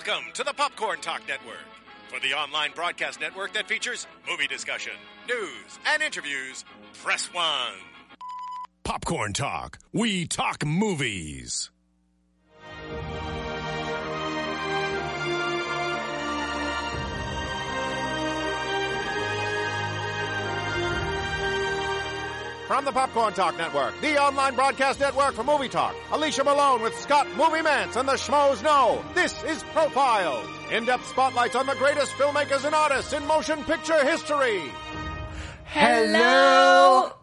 Welcome to the Popcorn Talk Network, for the online broadcast network that features movie discussion, news, and interviews. Press 1. Popcorn Talk. We talk movies. From the Popcorn Talk Network, the online broadcast network for movie talk, Alicia Malone with Scott Movie Mance and the Schmoes Know. This is Profiles. In-depth spotlights on the greatest filmmakers and artists in motion picture history. Hello,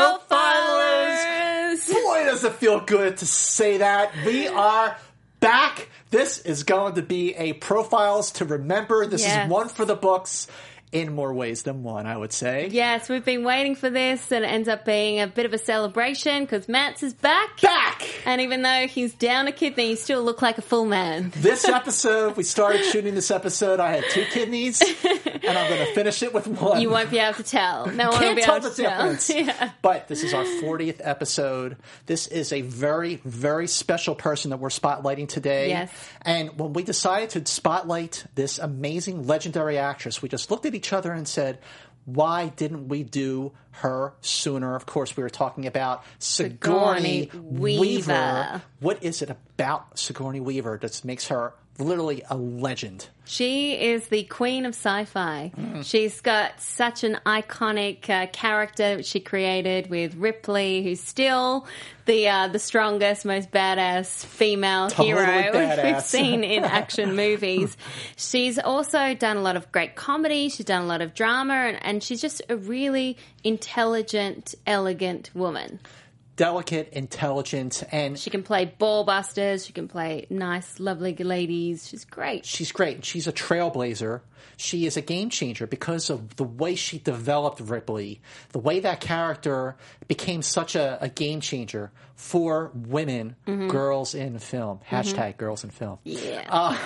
Profilers! Boy, does it feel good to say that. We are back. This is going to be a Profiles to remember. This is one for the books. In more ways than one, I would say. Yes, we've been waiting for this, and it ends up being a bit of a celebration because Mance is back. And even though he's down a kidney, he still looks like a full man. This episode, we started shooting this episode, I had 2 kidneys, and I'm going to finish it with 1. You won't be able to tell. No one will be able to tell. Yeah. But this is our 40th episode. This is a very, very special person that we're spotlighting today. Yes. And when we decided to spotlight this amazing, legendary actress, we just looked at each other and said, why didn't we do her sooner? Of course, we were talking about Sigourney Weaver. What is it about Sigourney Weaver that makes her literally a legend? She is the queen of sci-fi. She's got such an iconic character that she created with Ripley, who's still the strongest, most badass female hero we've seen in action movies. She's also done a lot of great comedy. She's done a lot of drama, and she's just a really intelligent, elegant woman. Delicate, intelligent, and she can play ball busters. She can play nice, lovely ladies. She's great. She's great. She's a trailblazer. She is a game changer because of the way she developed Ripley, the way that character became such a game changer for women, girls in film. Hashtag girls in film. Yeah.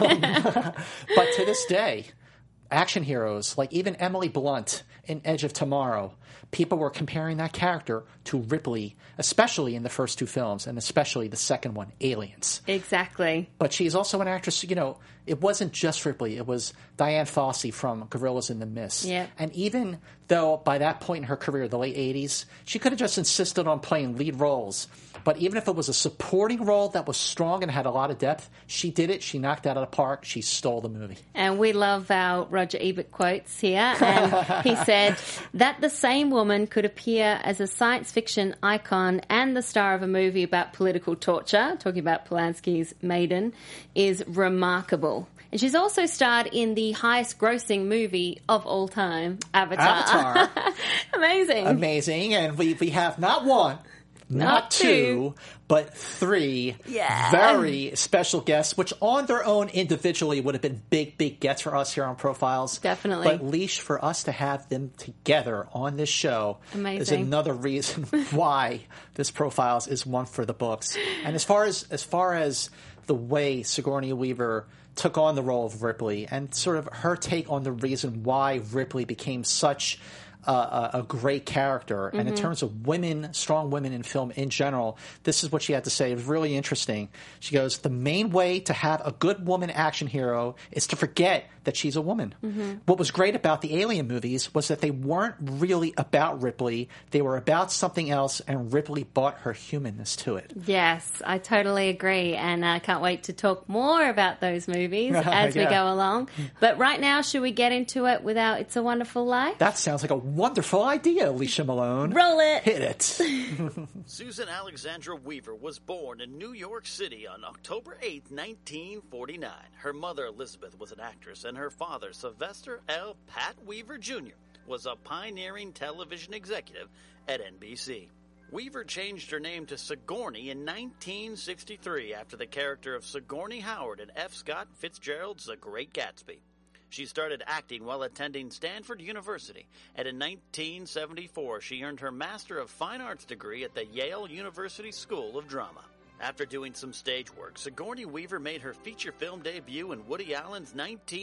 But to this day, action heroes, like even Emily Blunt in Edge of Tomorrow, people were comparing that character to Ripley, especially in the first 2 films, and especially the second one, Aliens. Exactly. But she's also an actress, you know, it wasn't just Ripley. It was Diane Fossey from Gorillas in the Mist. Yeah. And even though by that point in her career, the late 80s, she could have just insisted on playing lead roles. But even if it was a supporting role that was strong and had a lot of depth, she did it. She knocked it out of the park. She stole the movie. And we love our Roger Ebert quotes here. And he said that the same woman could appear as a science fiction icon and the star of a movie about political torture, talking about Polanski's Maiden, is remarkable. And she's also starred in the highest grossing movie of all time, Avatar. Amazing. And we have not one, not 2, but 3 very special guests, which on their own individually would have been big gets for us here on Profiles. Definitely. But Leash, for us to have them together on this show is another reason why this Profiles is one for the books. And as far as the way Sigourney Weaver took on the role of Ripley and sort of her take on the reason why Ripley became such a great character. And in terms of women, strong women in film in general, this is what she had to say. It was really interesting. She goes, the main way to have a good woman action hero is to forget that she's a woman. What was great about the Alien movies was that they weren't really about Ripley. They were about something else, and Ripley brought her humanness to it. Yes, I totally agree. And I can't wait to talk more about those movies as we go along. But right now, should we get into it with our It's a Wonderful Life? That sounds like a wonderful idea, Alicia Malone. Roll it. Hit it. Susan Alexandra Weaver was born in New York City on October 8, 1949. Her mother, Elizabeth, was an actress, and her father, Sylvester L. Pat Weaver, Jr., was a pioneering television executive at NBC. Weaver changed her name to Sigourney in 1963 after the character of Sigourney Howard in F. Scott Fitzgerald's The Great Gatsby. She started acting while attending Stanford University, and in 1974 she earned her Master of Fine Arts degree at the Yale University School of Drama. After doing some stage work, Sigourney Weaver made her feature film debut in Woody Allen's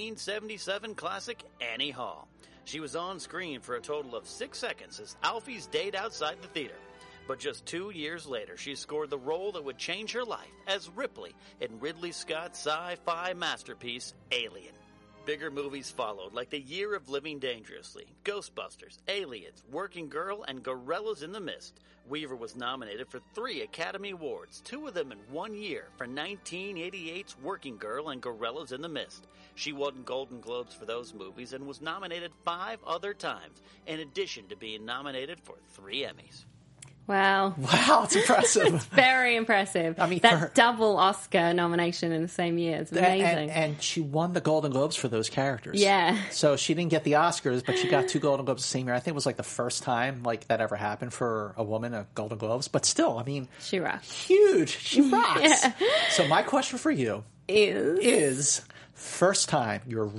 1977 classic Annie Hall. She was on screen for a total of 6 seconds as Alfie's date outside the theater. But just 2 years later, she scored the role that would change her life as Ripley in Ridley Scott's sci-fi masterpiece, Alien. Bigger movies followed, like The Year of Living Dangerously, Ghostbusters, Aliens, Working Girl, and Gorillas in the Mist. Weaver was nominated for 3 Academy Awards, 2 of them in 1 year, for 1988's Working Girl and Gorillas in the Mist. She won Golden Globes for those movies and was nominated 5 other times, in addition to being nominated for 3 Emmys. Wow. Wow, it's impressive. It's very impressive. I mean, that double Oscar nomination in the same year is amazing. And she won the Golden Globes for those characters. Yeah. So she didn't get the Oscars, but she got 2 Golden Globes the same year. I think it was like the first time like that ever happened for a woman, a Golden Globes. But still, I mean, she rocks. Huge. She rocks. Yeah. So my question for you is first time your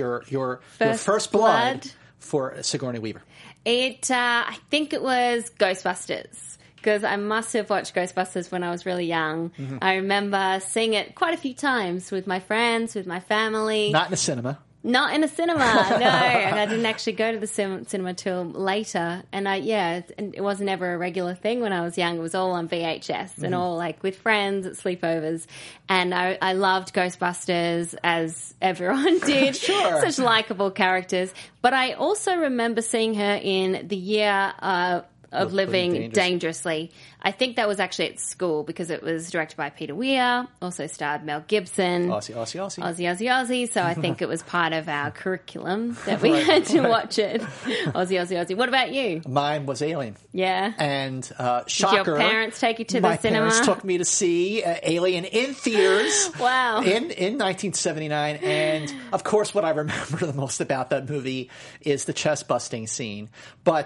first blood for Sigourney Weaver. I think it was Ghostbusters, because I must have watched Ghostbusters when I was really young. Mm-hmm. I remember seeing it quite a few times with my friends, with my family. Not in a cinema. Not in a cinema, no. And I didn't actually go to the cinema till later. And it wasn't ever a regular thing when I was young. It was all on VHS and all like with friends at sleepovers. And I loved Ghostbusters, as everyone did. Sure. Such likable characters. But I also remember seeing her in The Year of Living Dangerously. I think that was actually at school because it was directed by Peter Weir, also starred Mel Gibson. Aussie. So I think it was part of our curriculum that we had to watch it. Aussie. What about you? Mine was Alien. Yeah. And shocker. Did your parents take you to the cinema? My parents took me to see Alien in theaters. Wow. In 1979. And of course, what I remember the most about that movie is the chest busting scene. But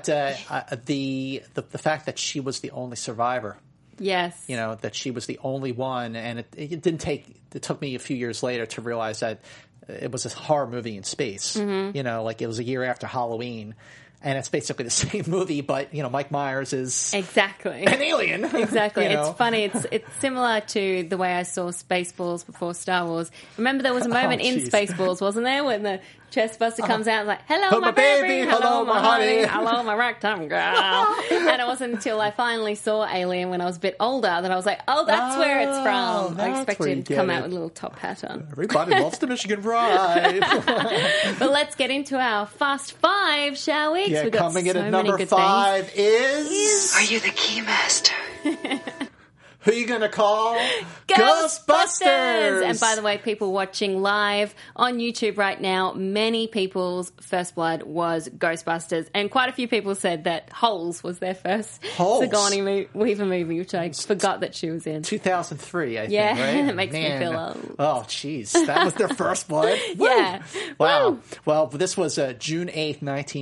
the fact that she was the only survivor. Yes. You know, that she was the only one, and it took me a few years later to realize that it was a horror movie in space. Mm-hmm. You know, like it was a year after Halloween. And it's basically the same movie, but, you know, Mike Myers is exactly an alien. Exactly. You know? It's funny. It's similar to the way I saw Spaceballs before Star Wars. Remember there was a moment in Spaceballs, wasn't there, when the chest buster comes out like, hello, my baby, hello, my honey, hello, my ragtime girl. And it wasn't until I finally saw Alien when I was a bit older that I was like, oh, that's where it's from. I expected him to come out with a little top hat on. Everybody loves the Michigan Ride. But let's get into our Fast Five, shall we? Yeah, coming in at number 5 is... Are you the key master? Who are you going to call? Ghostbusters! And by the way, people watching live on YouTube right now, many people's first blood was Ghostbusters. And quite a few people said that Holes was their first Sigourney Weaver movie, which I forgot that she was in. 2003, I think, yeah, right? It makes me feel old. Oh, jeez. That was their first blood? Yeah. Wow. Woo. Well, this was June 8th,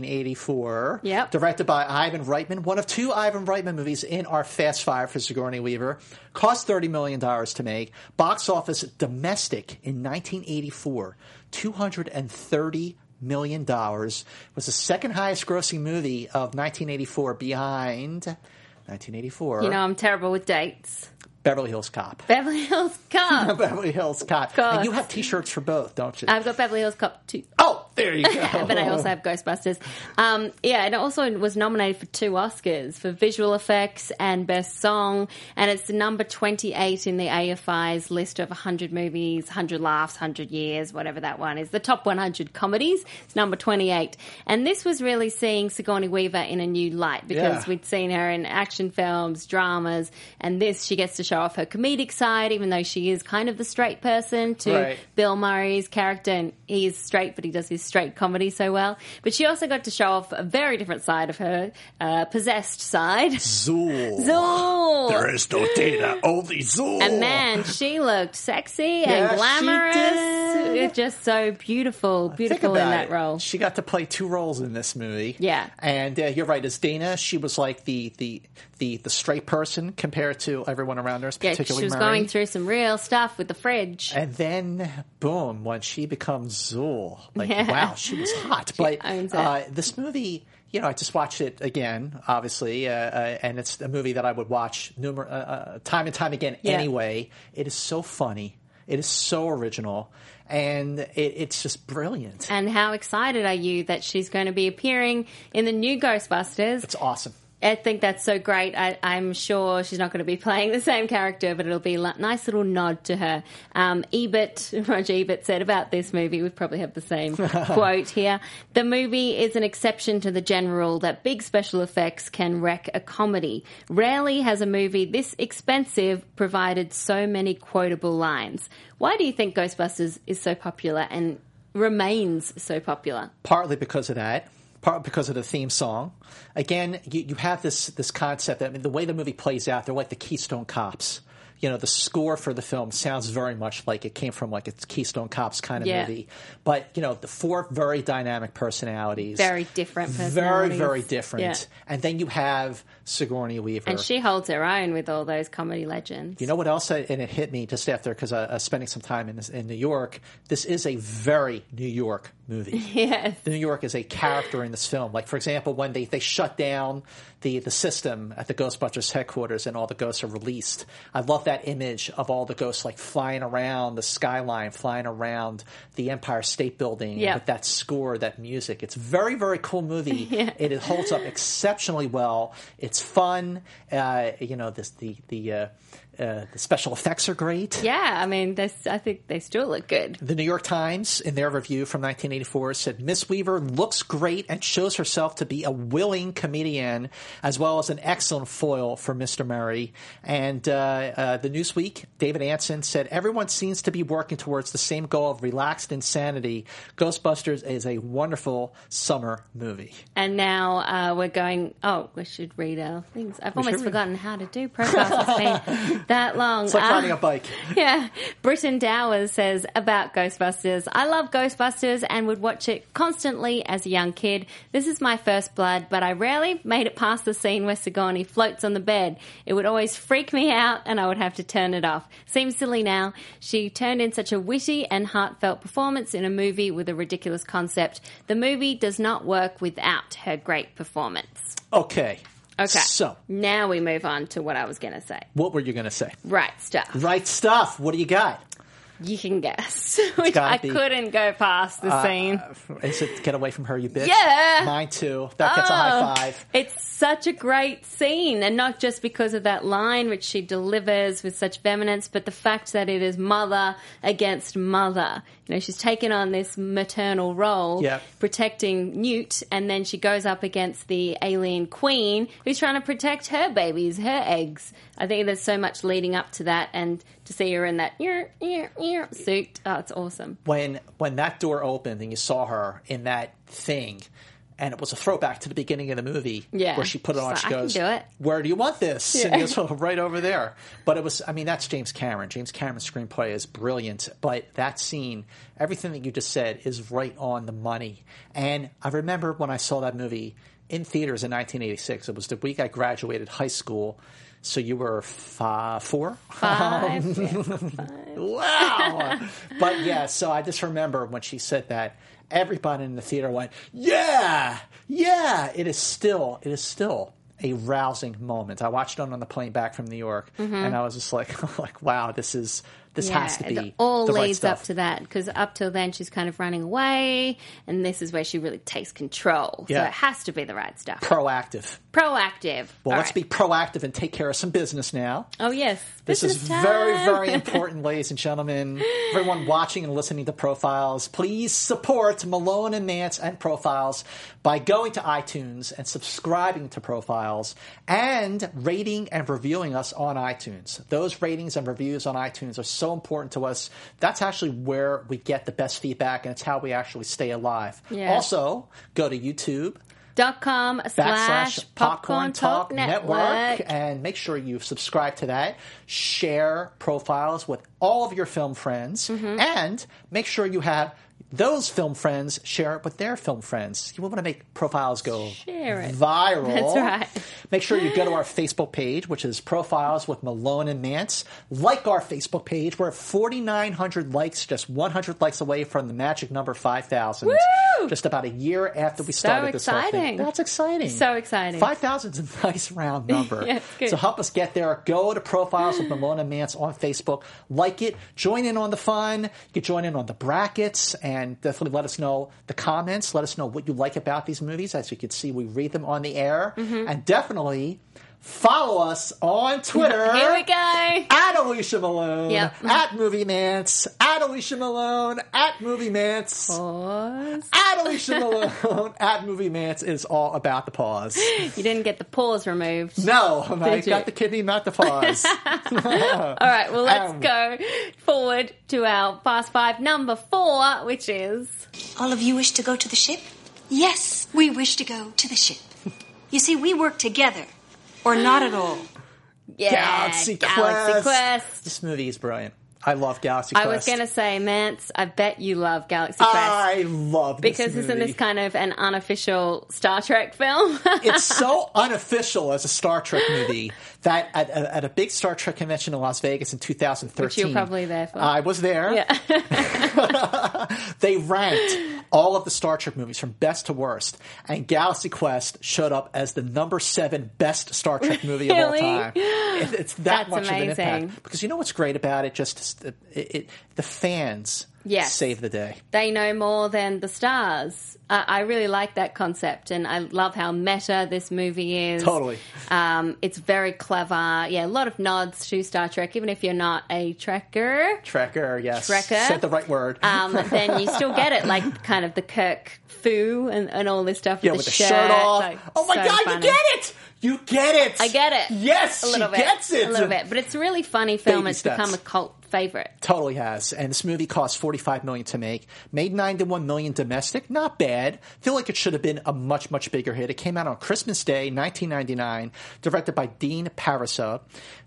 1984. Yep. Directed by Ivan Reitman, one of 2 Ivan Reitman movies in our Fast Five for Sigourney Weaver. Cost $30 million to make. Box office domestic in 1984, $230 million. It was the second highest grossing movie of 1984 behind 1984. You know, I'm terrible with dates. Beverly Hills Cop. Beverly Hills Cop. Beverly Hills Cop. And you have T-shirts for both, don't you? I've got Beverly Hills Cop too. Oh, there you go. But I also have Ghostbusters. And it also was nominated for 2 Oscars, for visual effects and best song. And it's number 28 in the AFI's list of 100 movies, 100 laughs, 100 years, whatever that one is. The top 100 comedies. It's number 28. And this was really seeing Sigourney Weaver in a new light because we'd seen her in action films, dramas, and this, she gets to show off her comedic side, even though she is kind of the straight person to Bill Murray's character, and he is straight, but he does his straight comedy so well. But she also got to show off a very different side of her, possessed side. Zool. There is no Dana, only Zool. And man, she looked sexy and glamorous. Just so beautiful in that role. She got to play 2 roles in this movie. Yeah. And you're right, as Dana, she was like the straight person compared to everyone around her, particularly she was Murray. going through some real stuff with the fridge. And then, boom, when she becomes Zool, wow, she was hot. But this movie, you know, I just watched it again, obviously, and it's a movie that I would watch time and time again anyway. It is so funny. It is so original. And it's just brilliant. And how excited are you that she's going to be appearing in the new Ghostbusters? It's awesome. I think that's so great. I'm sure she's not going to be playing the same character, but it'll be a nice little nod to her. Roger Ebert said about this movie, we probably have the same quote here. The movie is an exception to the general rule that big special effects can wreck a comedy. Rarely has a movie this expensive provided so many quotable lines. Why do you think Ghostbusters is so popular and remains so popular? Partly because of that. Partly because of the theme song. Again, you have this concept that, I mean, the way the movie plays out, they're like the Keystone Cops. You know, the score for the film sounds very much like it came from like a Keystone Cops kind of movie. But, you know, the 4 very dynamic personalities. Very different personalities. Very, very different. Yeah. And then you have Sigourney Weaver. And she holds her own with all those comedy legends. You know what else? And it hit me just after, because I was spending some time in New York. This is a very New York movie. Yes. New York is a character in this film. Like, for example, when they shut down the system at the Ghostbusters headquarters and all the ghosts are released. I love that image of all the ghosts like flying around the skyline, flying around the Empire State Building with that score, that music. It's a very, very cool movie. It holds up exceptionally well. It's fun. You know, the special effects are great. Yeah, I mean, I think they still look good. The New York Times, in their review from 1984, said, Miss Weaver looks great and shows herself to be a willing comedian as well as an excellent foil for Mr. Murray. And the Newsweek, David Anson, said, everyone seems to be working towards the same goal of relaxed insanity. Ghostbusters is a wonderful summer movie. And now we're going, we should read our things. I've almost forgotten how to do profiles. It's been that long. It's like riding a bike. Yeah. Britton Dowers says about Ghostbusters, I love Ghostbusters and would watch it constantly as a young kid. This is my first blood, but I rarely made it past the scene where Sigourney floats on the bed. It would always freak me out and I would have to turn it off. Seems silly now. She turned in such a witty and heartfelt performance in a movie with a ridiculous concept. The movie does not work without her great performance. Okay. So now we move on to what I was going to say. What were you going to say? Right stuff. Right stuff. What do you got? You can guess. Which I couldn't go past the scene. Is it Get Away From Her, You Bitch? Yeah. Mine too. That gets a high five. It's such a great scene. And not just because of that line which she delivers with such vehemence, but the fact that it is mother against mother. You know, she's taken on this maternal role, protecting Newt, and then she goes up against the alien queen who's trying to protect her babies, her eggs. I think there's so much leading up to that, and to see her in that suit, it's awesome. When that door opened and you saw her in that thing, and it was a throwback to the beginning of the movie where she put it on. She goes, where do you want this? And he goes, right over there. But it was, I mean, that's James Cameron. James Cameron's screenplay is brilliant. But that scene, everything that you just said is right on the money. And I remember when I saw that movie in theaters in 1986. It was the week I graduated high school. So you were 4? 5. Wow. But so I just remember when she said that, everybody in the theater went, yeah. It is still a rousing moment. I watched it on the plane back from New York, and I was just like, wow, this has to be it all the right leads stuff. up to that, because up till then she's kind of running away, and this is where she really takes control. So it has to be the right stuff. Proactive. Well, let's be proactive and take care of some business now. Oh, yes. This is very, very important, ladies and gentlemen. Everyone watching and listening to Profiles, please support Malone and Nance and Profiles by going to iTunes and subscribing to Profiles and rating and reviewing us on iTunes. Those ratings and reviews on iTunes are so important to us. That's actually where we get the best feedback, and it's how we actually stay alive. Yeah. Also, go to YouTube. .com/Popcorn Talk Network. And make sure you subscribe to that. Share Profiles with all of your film friends. And make sure you have those film friends share it with their film friends. You want to make Profiles go viral. That's right. Make sure you go to our Facebook page, which is Profiles with Malone and Nance. Like our Facebook page. We're at 4,900 likes, just 100 likes away from the magic number 5,000. Woo! Just about a year after we started this whole thing. That's exciting. So exciting. 5,000 is a nice round number. Yeah, good. So help us get there. Go to Profiles with Malone and Nance on Facebook. Like it. Join in on the fun. You can join in on the brackets and And definitely let us know the comments. Let us know what you like about these movies. As you can see, we read them on the air. And definitely follow us on Twitter. Here we go. At Alicia Malone. Yep. At Movie Mance. At Alicia Malone. At Movie Mance. Pause. At Alicia Malone. At Movie Mance is all about the pause. You didn't get the pause removed. No, I Did you? got the kidney, not the pause. All right, well, let's go forward to our Fast Five number 4, which is... All of you wish to go to the ship? Yes, we wish to go to the ship. You see, we work together. Or not at all. Yeah, Galaxy Quest. This movie is brilliant. I love Galaxy Quest. I was going to say, Mance, I bet you love Galaxy Quest. I love this because movie. isn't this kind of an unofficial Star Trek film? It's so unofficial as a Star Trek movie that at a big Star Trek convention in Las Vegas in 2013... Which you were probably there for. I was there. Yeah. They ranked all of the Star Trek movies from best to worst, and Galaxy Quest showed up as the number 7 best Star Trek movie of all time. It's That's much amazing. of an impact. Because you know what's great about it? Just the fans save the day. They know more than the stars. I really like that concept, and I love how meta this movie is. Totally. It's very clever. Yeah, a lot of nods to Star Trek, even if you're not a Trekker. Trekker, yes. Trekker. Said the right word. Then you still get it, like kind of the Kirk foo and all this stuff with the shirt off. Like, oh my so God, funny. you get it! You get it! I get it. Yes, a little she bit. gets it! A little bit. But it's a really funny film. Baby It's steps. become a cult favorite. Totally has. And this movie cost $45 million to make. Made $91 million domestic. Not bad. Feel like it should have been a much, much bigger hit. It came out on Christmas Day, 1999. Directed by Dean Parisot.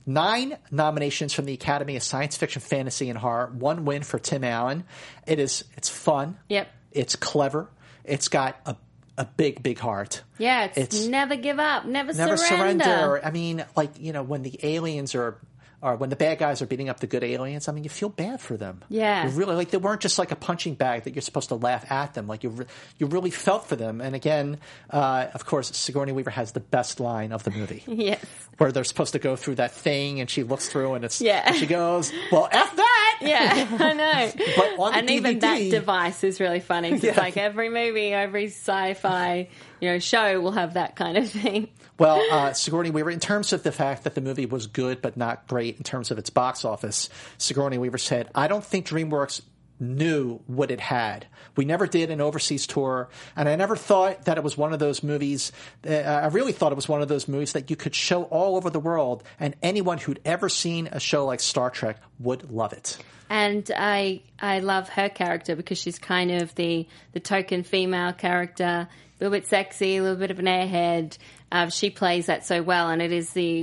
9 nominations from the Academy of Science Fiction, Fantasy, and Horror. 1 win for Tim Allen. It's fun. Yep. It's clever. It's got a big, big heart. Yeah, it's never give up, never surrender. Surrender. I mean, like, when the aliens or when the bad guys are beating up the good aliens, I mean, you feel bad for them. Yeah. You really, like, they weren't just like a punching bag that you're supposed to laugh at them. Like, you really felt for them. And again, of course, Sigourney Weaver has the best line of the movie. Yes. Where they're supposed to go through that thing and she looks through and Yeah. she goes, well, F that! Yeah, I know. But on and the even DVD, that device is really funny. 'Cause it's like every movie, every sci-fi, show will have that kind of thing. Well, Sigourney Weaver, in terms of the fact that the movie was good but not great in terms of its box office, Sigourney Weaver said, I don't think DreamWorks knew what it had. We never did an overseas tour, and I never thought that it was one of those movies. I really thought it was one of those movies that you could show all over the world, and anyone who'd ever seen a show like Star Trek would love it. And I love her character because she's kind of the token female character, a little bit sexy, a little bit of an airhead. She plays that so well, and it is the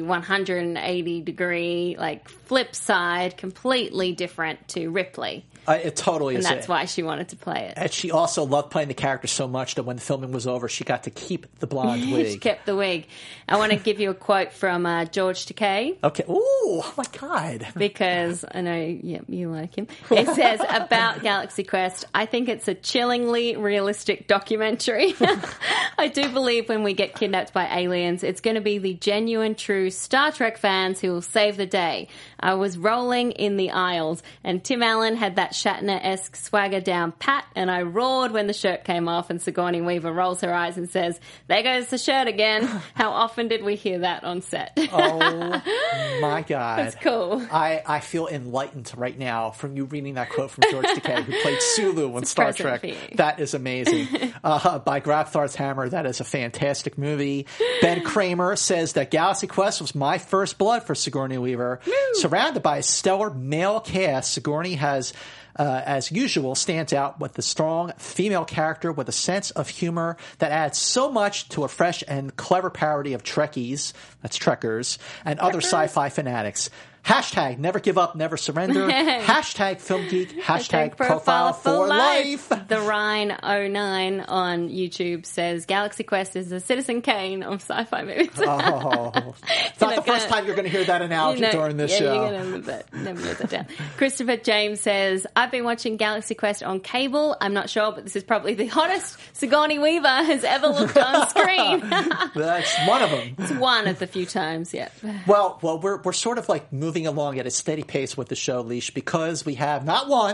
180-degree flip side, completely different to Ripley. It totally is. And that's why she wanted to play it. And she also loved playing the character so much that when the filming was over, she got to keep the blonde wig. She kept the wig. I want to give you a quote from George Takei. Okay. Ooh, oh my God. Because I know you like him. It says, about Galaxy Quest, I think it's a chillingly realistic documentary. I do believe when we get kidnapped by aliens, it's going to be the genuine, true Star Trek fans who will save the day. I was rolling in the aisles, and Tim Allen had that Shatner-esque swagger down pat, and I roared when the shirt came off, and Sigourney Weaver rolls her eyes and says, there goes the shirt again. How often did we hear that on set? Oh my God. That's cool. I feel enlightened right now from you reading that quote from George Takei, who played Sulu on Star Trek. That is amazing. By Grabthar's Hammer, that is a fantastic movie. Ben Kramer says that Galaxy Quest was my first blood for Sigourney Weaver. Woo! Surrounded by a stellar male cast, Sigourney has, as usual, stands out with the strong female character with a sense of humor that adds so much to a fresh and clever parody of Trekkies, that's Trekkers, and other sci-fi fanatics. Hashtag never give up, never surrender. Hashtag film geek. Hashtag profile for life. The Rhine09 on YouTube says Galaxy Quest is the Citizen Kane of sci-fi movies. Oh, it's not the first time you're going to hear that analogy during this show. You're going to never live that down. Christopher James says, I've been watching Galaxy Quest on cable. I'm not sure, but this is probably the hottest Sigourney Weaver has ever looked on screen. That's one of them. It's one of the few times, yeah. Well, we're sort of like moving along at a steady pace with the show, Leash, because we have not one,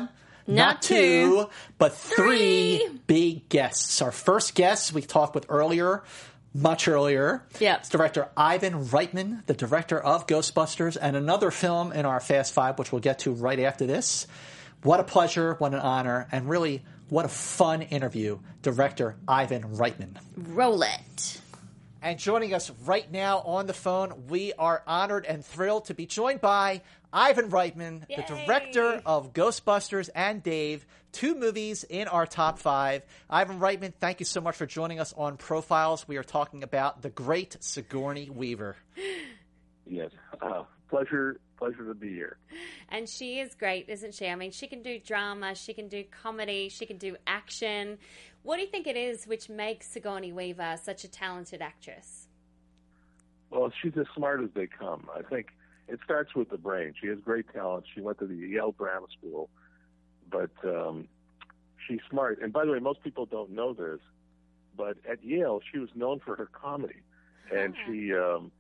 Not two, but three big guests. Our first guest we talked with much earlier. Yep. It's director Ivan Reitman, the director of Ghostbusters, and another film in our Fast Five, which we'll get to right after this. What a pleasure, what an honor, and really, what a fun interview, director Ivan Reitman. Roll it. And joining us right now on the phone, we are honored and thrilled to be joined by Ivan Reitman, Yay. the director of Ghostbusters and Dave, 2 movies in our top 5. Ivan Reitman, thank you so much for joining us on Profiles. We are talking about the great Sigourney Weaver. Yes, pleasure to be here. And she is great, isn't she? I mean, she can do drama, she can do comedy, she can do action. What do you think it is which makes Sigourney Weaver such a talented actress? Well, she's as smart as they come. I think it starts with the brain. She has great talent. She went to the Yale Drama School, but she's smart. And by the way, most people don't know this, but at Yale, she was known for her comedy, and she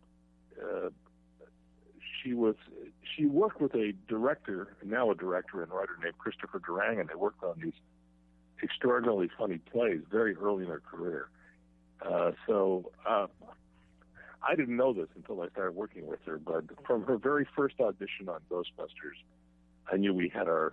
worked with a director, now a director and writer named Christopher Durang, and they worked on these extraordinarily funny plays very early in her career. So I didn't know this until I started working with her, but from her very first audition on Ghostbusters, I knew we had our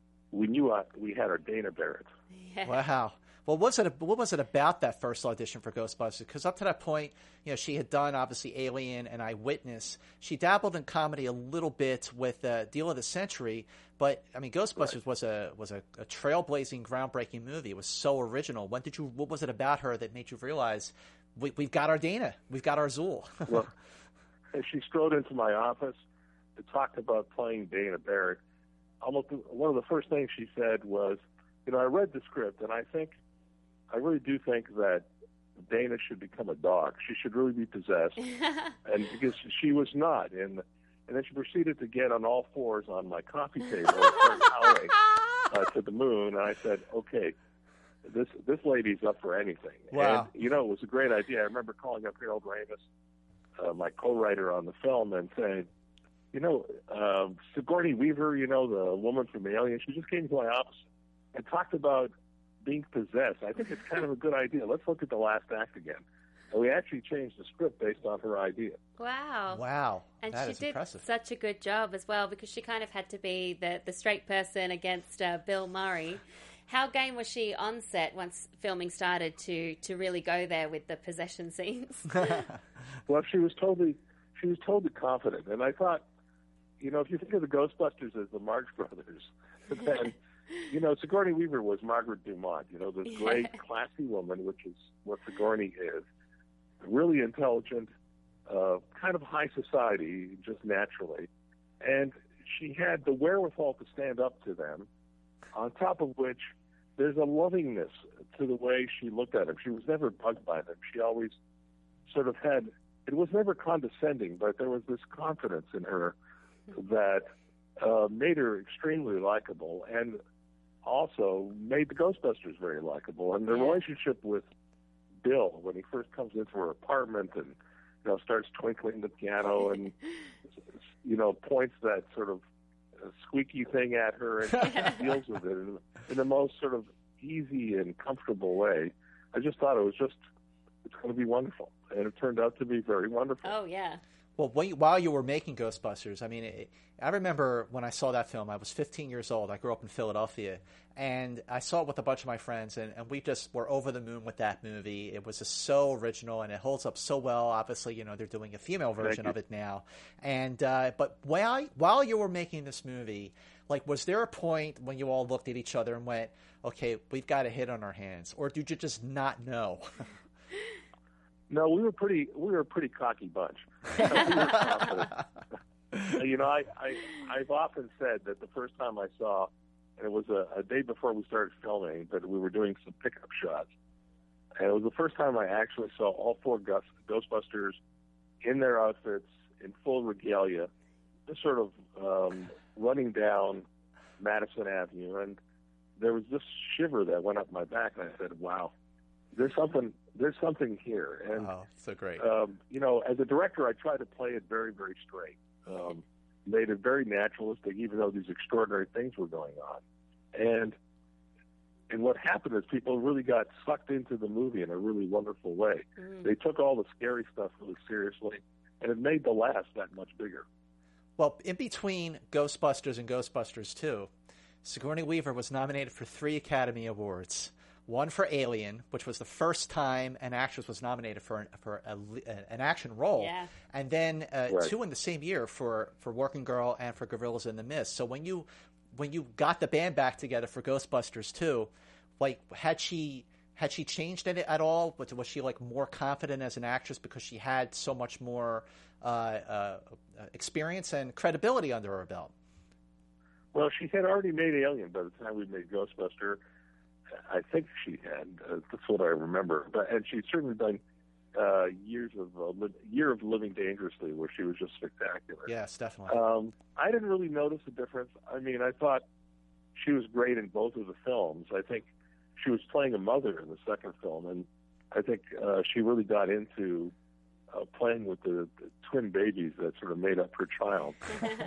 Dana Barrett. Yeah. Wow. Well, what was it about that first audition for Ghostbusters? Because up to that point, she had done obviously Alien and Eyewitness. She dabbled in comedy a little bit with Deal of the Century, but I mean, Ghostbusters was a trailblazing, groundbreaking movie. It was so original. What was it about her that made you realize we've got our Dana, we've got our Zool? Well, as she strode into my office to talk about playing Dana Barrett, almost one of the first things she said was, I read the script, and I really do think that Dana should become a dog. She should really be possessed, and because she was not. And then she proceeded to get on all fours on my coffee table and start howling to the moon. And I said, okay, this lady's up for anything. Wow. And, it was a great idea. I remember calling up Harold Ramis, my co-writer on the film, and saying, Sigourney Weaver, the woman from Alien, she just came to my office and talked about being possessed. I think it's kind of a good idea. Let's look at the last act again. And we actually changed the script based on her idea. Wow. And that she is did impressive. Such a good job as well, because she kind of had to be the straight person against Bill Murray. How game was she on set once filming started to really go there with the possession scenes? Well, she was totally confident. And I thought, if you think of the Ghostbusters as the Marx Brothers, then Sigourney Weaver was Margaret Dumont, this great, classy woman, which is what Sigourney is. Really intelligent, kind of high society, just naturally. And she had the wherewithal to stand up to them, on top of which there's a lovingness to the way she looked at them. She was never bugged by them. She always sort of it was never condescending, but there was this confidence in her that made her extremely likable, and also made the Ghostbusters very likable. And the relationship with Bill, when he first comes into her apartment and starts twinkling the piano and points that sort of squeaky thing at her and she deals with it in the most sort of easy and comfortable way. I just thought it's going to be wonderful, and it turned out to be very wonderful. Oh yeah. Well, while you were making Ghostbusters, I mean, I remember when I saw that film, I was 15 years old. I grew up in Philadelphia, and I saw it with a bunch of my friends, and we just were over the moon with that movie. It was just so original, and it holds up so well. Obviously, they're doing a female version of it now. And but while you were making this movie, was there a point when you all looked at each other and went, okay, we've got a hit on our hands, or did you just not know? No, we were a pretty cocky bunch. We were confident. I've often said that the first time I saw, and it was a day before we started filming, that we were doing some pickup shots, and it was the first time I actually saw all 4 Ghostbusters in their outfits, in full regalia, just sort of running down Madison Avenue, and there was this shiver that went up my back, and I said, wow. There's something here. And, so great. As a director, I try to play it very, very straight. Made it very naturalistic, even though these extraordinary things were going on. And what happened is people really got sucked into the movie in a really wonderful way. They took all the scary stuff really seriously, and it made the laughs that much bigger. Well, in between Ghostbusters and Ghostbusters 2, Sigourney Weaver was nominated for 3 Academy Awards. One for Alien, which was the first time an actress was nominated for an action role, and then 2 in the same year for Working Girl and for Gorillas in the Mist. So when you got the band back together for Ghostbusters 2, like had she changed it at all? Was she like more confident as an actress because she had so much more experience and credibility under her belt? Well, she had already made Alien by the time we made Ghostbuster. I think she had. That's what I remember. And she'd certainly done Year of Living Dangerously, where she was just spectacular. Yes, definitely. I didn't really notice a difference. I mean, I thought she was great in both of the films. I think she was playing a mother in the second film, and I think she really got into playing with the twin babies that sort of made up her child.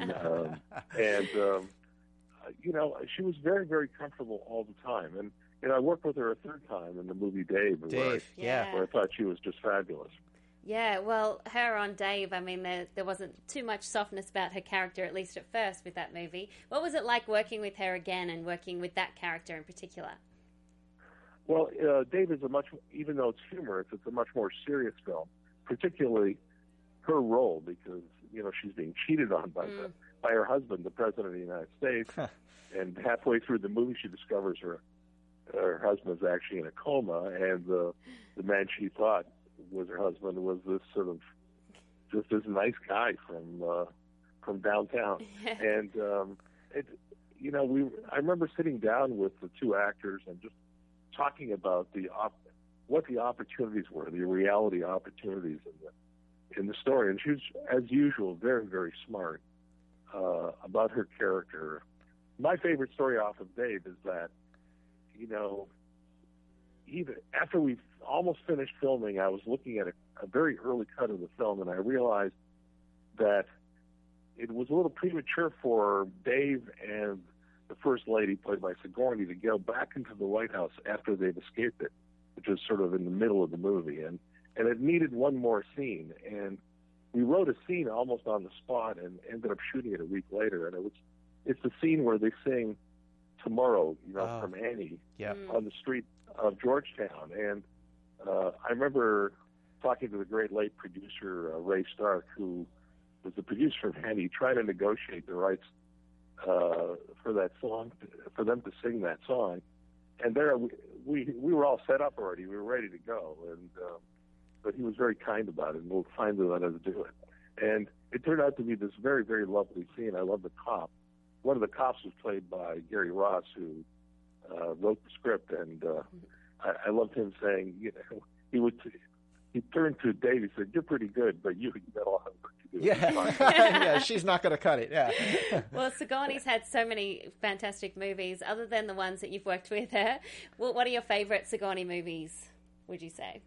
You know, she was very, very comfortable all the time. And you know, I worked with her a third time in the movie Dave, where I thought she was just fabulous. Yeah, well, her on Dave, I mean, there wasn't too much softness about her character, at least at first, with that movie. What was it like working with her again and working with that character in particular? Well, Dave is even though it's humorous, it's a much more serious film, particularly her role, because, you know, she's being cheated on by her husband, the President of the United States, and halfway through the movie she discovers her husband's actually in a coma, and the man she thought was her husband was this sort of just this nice guy from downtown. And I remember sitting down with the two actors and just talking about what the opportunities were, the reality opportunities in the story. And she was, as usual, very, very smart about her character. My favorite story off of Dave is that, you know, even after we almost finished filming, I was looking at a very early cut of the film, and I realized that it was a little premature for Dave and the First Lady, played by Sigourney, to go back into the White House after they've escaped it, which was sort of in the middle of the movie. And it needed one more scene. And we wrote a scene almost on the spot and ended up shooting it a week later. And it's the scene where they sing Tomorrow, you know, from Annie on the street of Georgetown. And I remember talking to the great late producer, Ray Stark, who was the producer of Annie, trying to negotiate the rights for that song, for them to sing that song. And there we were all set up already. We were ready to go. And but he was very kind about it, and we'll finally let us do it. And it turned out to be this very, very lovely scene. I love the cop. One of the cops was played by Gary Ross, who wrote the script, and I loved him saying, you know, he turned to Dave, he said, "You're pretty good, but you got a lot of work to do." Yeah, she's not going to cut it. Yeah. Well, Sigourney's had so many fantastic movies. Other than the ones that you've worked with her, what are your favorite Sigourney movies? Would you say?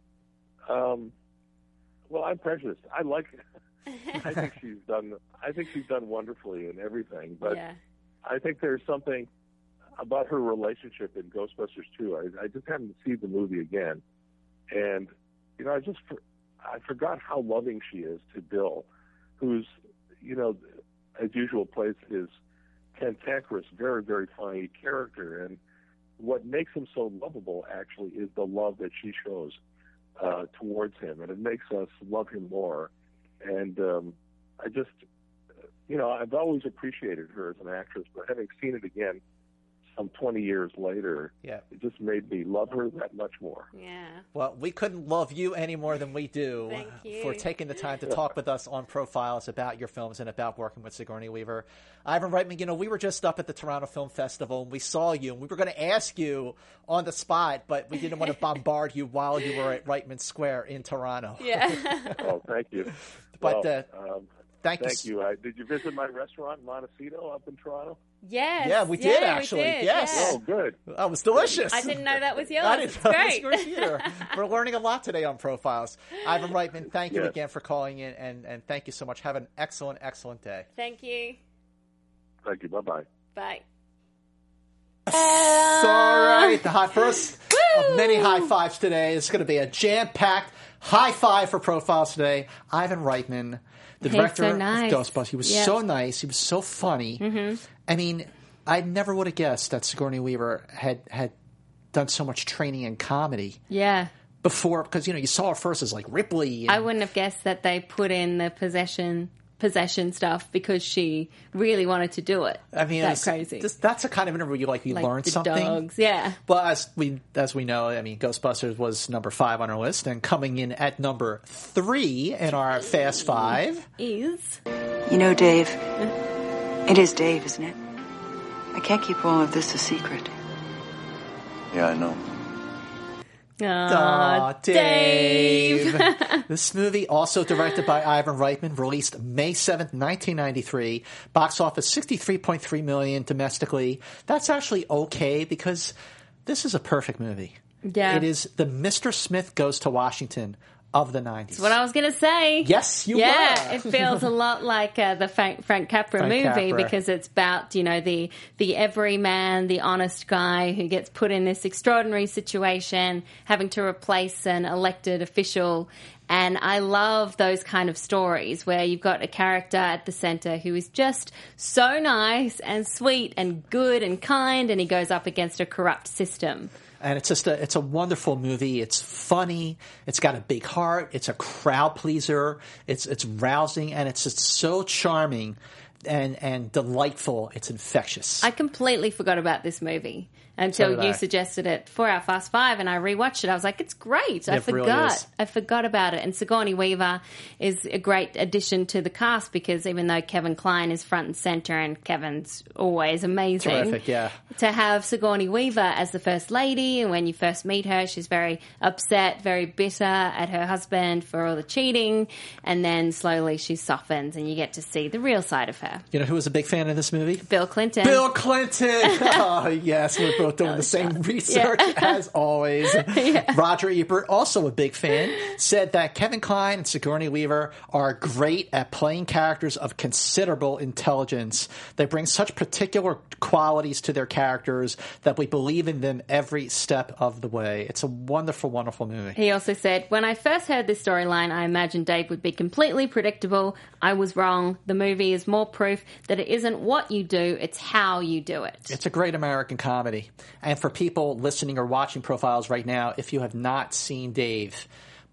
Well, I'm prejudiced. I like it. I think she's done wonderfully in everything, but I think there's something about her relationship in Ghostbusters 2. I just happened to see the movie again, and you know, I forgot how loving she is to Bill, who's, you know, as usual plays his cantankerous, very, very funny character, and what makes him so lovable actually is the love that she shows towards him, and it makes us love him more. And I just, you know, I've always appreciated her as an actress, but having seen it again some 20 years later, it just made me love her that much more. Yeah. Well, we couldn't love you any more than we do for taking the time to talk with us on Profiles about your films and about working with Sigourney Weaver. Ivan Reitman, you know, we were just up at the Toronto Film Festival and we saw you, and we were going to ask you on the spot, but we didn't want to bombard you while you were at Reitman Square in Toronto. Yeah. Oh, thank you. But thank you. Did you visit my restaurant, Montecito, up in Toronto? Yes. Yeah, we did actually. We did, yes. Yeah. Oh, good. That was delicious. I didn't know that was yours. I didn't know great. that was yours either. We're learning a lot today on Profiles. Ivan Reitman, thank you again for calling in, and thank you so much. Have an excellent, excellent day. Thank you. Thank you. Bye-bye. Bye. All right, the first of many high fives today. It's going to be a jam-packed high five for Profiles today. Ivan Reitman, the director of Ghostbusters. He was so nice. He was so funny. Mm-hmm. I mean, I never would have guessed that Sigourney Weaver had done so much training in comedy. Yeah. Before, because, you saw her first as like Ripley. I wouldn't have guessed that they put in the possession stuff because she really wanted to do it. I mean, that's crazy. That's the kind of interview you learn something. Dogs, yeah. But as we know, I mean, Ghostbusters was number 5 on our list, and coming in at number 3 in our Fast Five is Dave. It is Dave, isn't it? I can't keep all of this a secret. Yeah, I know. Aw, Dave. This movie, also directed by Ivan Reitman, released May 7th, 1993. Box office $63.3 million domestically. That's actually okay because this is a perfect movie. Yeah. It is the Mr. Smith Goes to Washington of the 90s. That's what I was going to say. Yes, you were. Yeah, it feels a lot like the Frank Capra movie because it's about, the everyman, the honest guy who gets put in this extraordinary situation, having to replace an elected official. And I love those kind of stories where you've got a character at the center who is just so nice and sweet and good and kind, and he goes up against a corrupt system. And it's a wonderful movie. It's funny. It's got a big heart. It's a crowd pleaser. It's rousing, and it's just so charming and delightful. It's infectious. I completely forgot about this movie until you suggested it for our Fast Five, and I rewatched it. I was like, it's great. I forgot about it. And Sigourney Weaver is a great addition to the cast because even though Kevin Kline is front and center, and Kevin's always amazing. Terrific, yeah. To have Sigourney Weaver as the First Lady, and when you first meet her, she's very upset, very bitter at her husband for all the cheating, and then slowly she softens, and you get to see the real side of her. You know who was a big fan of this movie? Bill Clinton. Bill Clinton! Oh, yes, we're both doing the same research as always. Yeah. Roger Ebert, also a big fan, said that Kevin Kline and Sigourney Weaver are great at playing characters of considerable intelligence. They bring such particular qualities to their characters that we believe in them every step of the way. It's a wonderful, wonderful movie. He also said, when I first heard this storyline, I imagined Dave would be completely predictable. I was wrong. The movie is more proof that it isn't what you do, it's how you do it. It's a great American comedy. And for people listening or watching Profiles right now, if you have not seen Dave,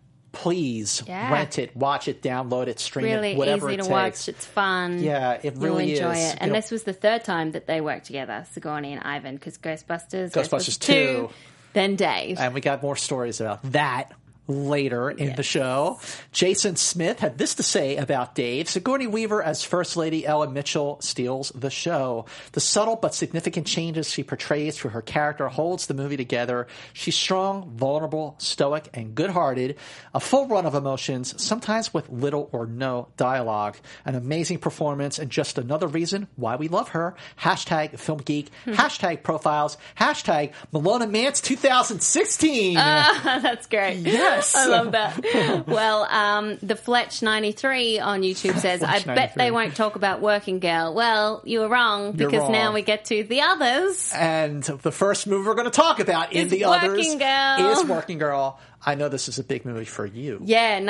please rent it, watch it, download it, stream really it, whatever it takes. Really easy to watch. It's fun. Yeah, it really You'll enjoy is. it. And this was the third time that they worked together, Sigourney and Ivan, because Ghostbusters 2, then Dave. And we got more stories about that later in the show. Jason Smith had this to say about Dave. Sigourney Weaver as First Lady Ellen Mitchell steals the show. The subtle but significant changes she portrays through her character holds the movie together. She's strong, vulnerable, stoic, and good-hearted. A full run of emotions, sometimes with little or no dialogue. An amazing performance and just another reason why we love her. Hashtag Film Geek. Hashtag Profiles. Hashtag Malone and Mance 2016. That's great. Yes. I love that. Well, the Fletch 93 on YouTube says, I bet they won't talk about Working Girl. Well, you were wrong because now we get to the others. And the first movie we're going to talk about in the others is Working Girl. I know this is a big movie for you. Yeah,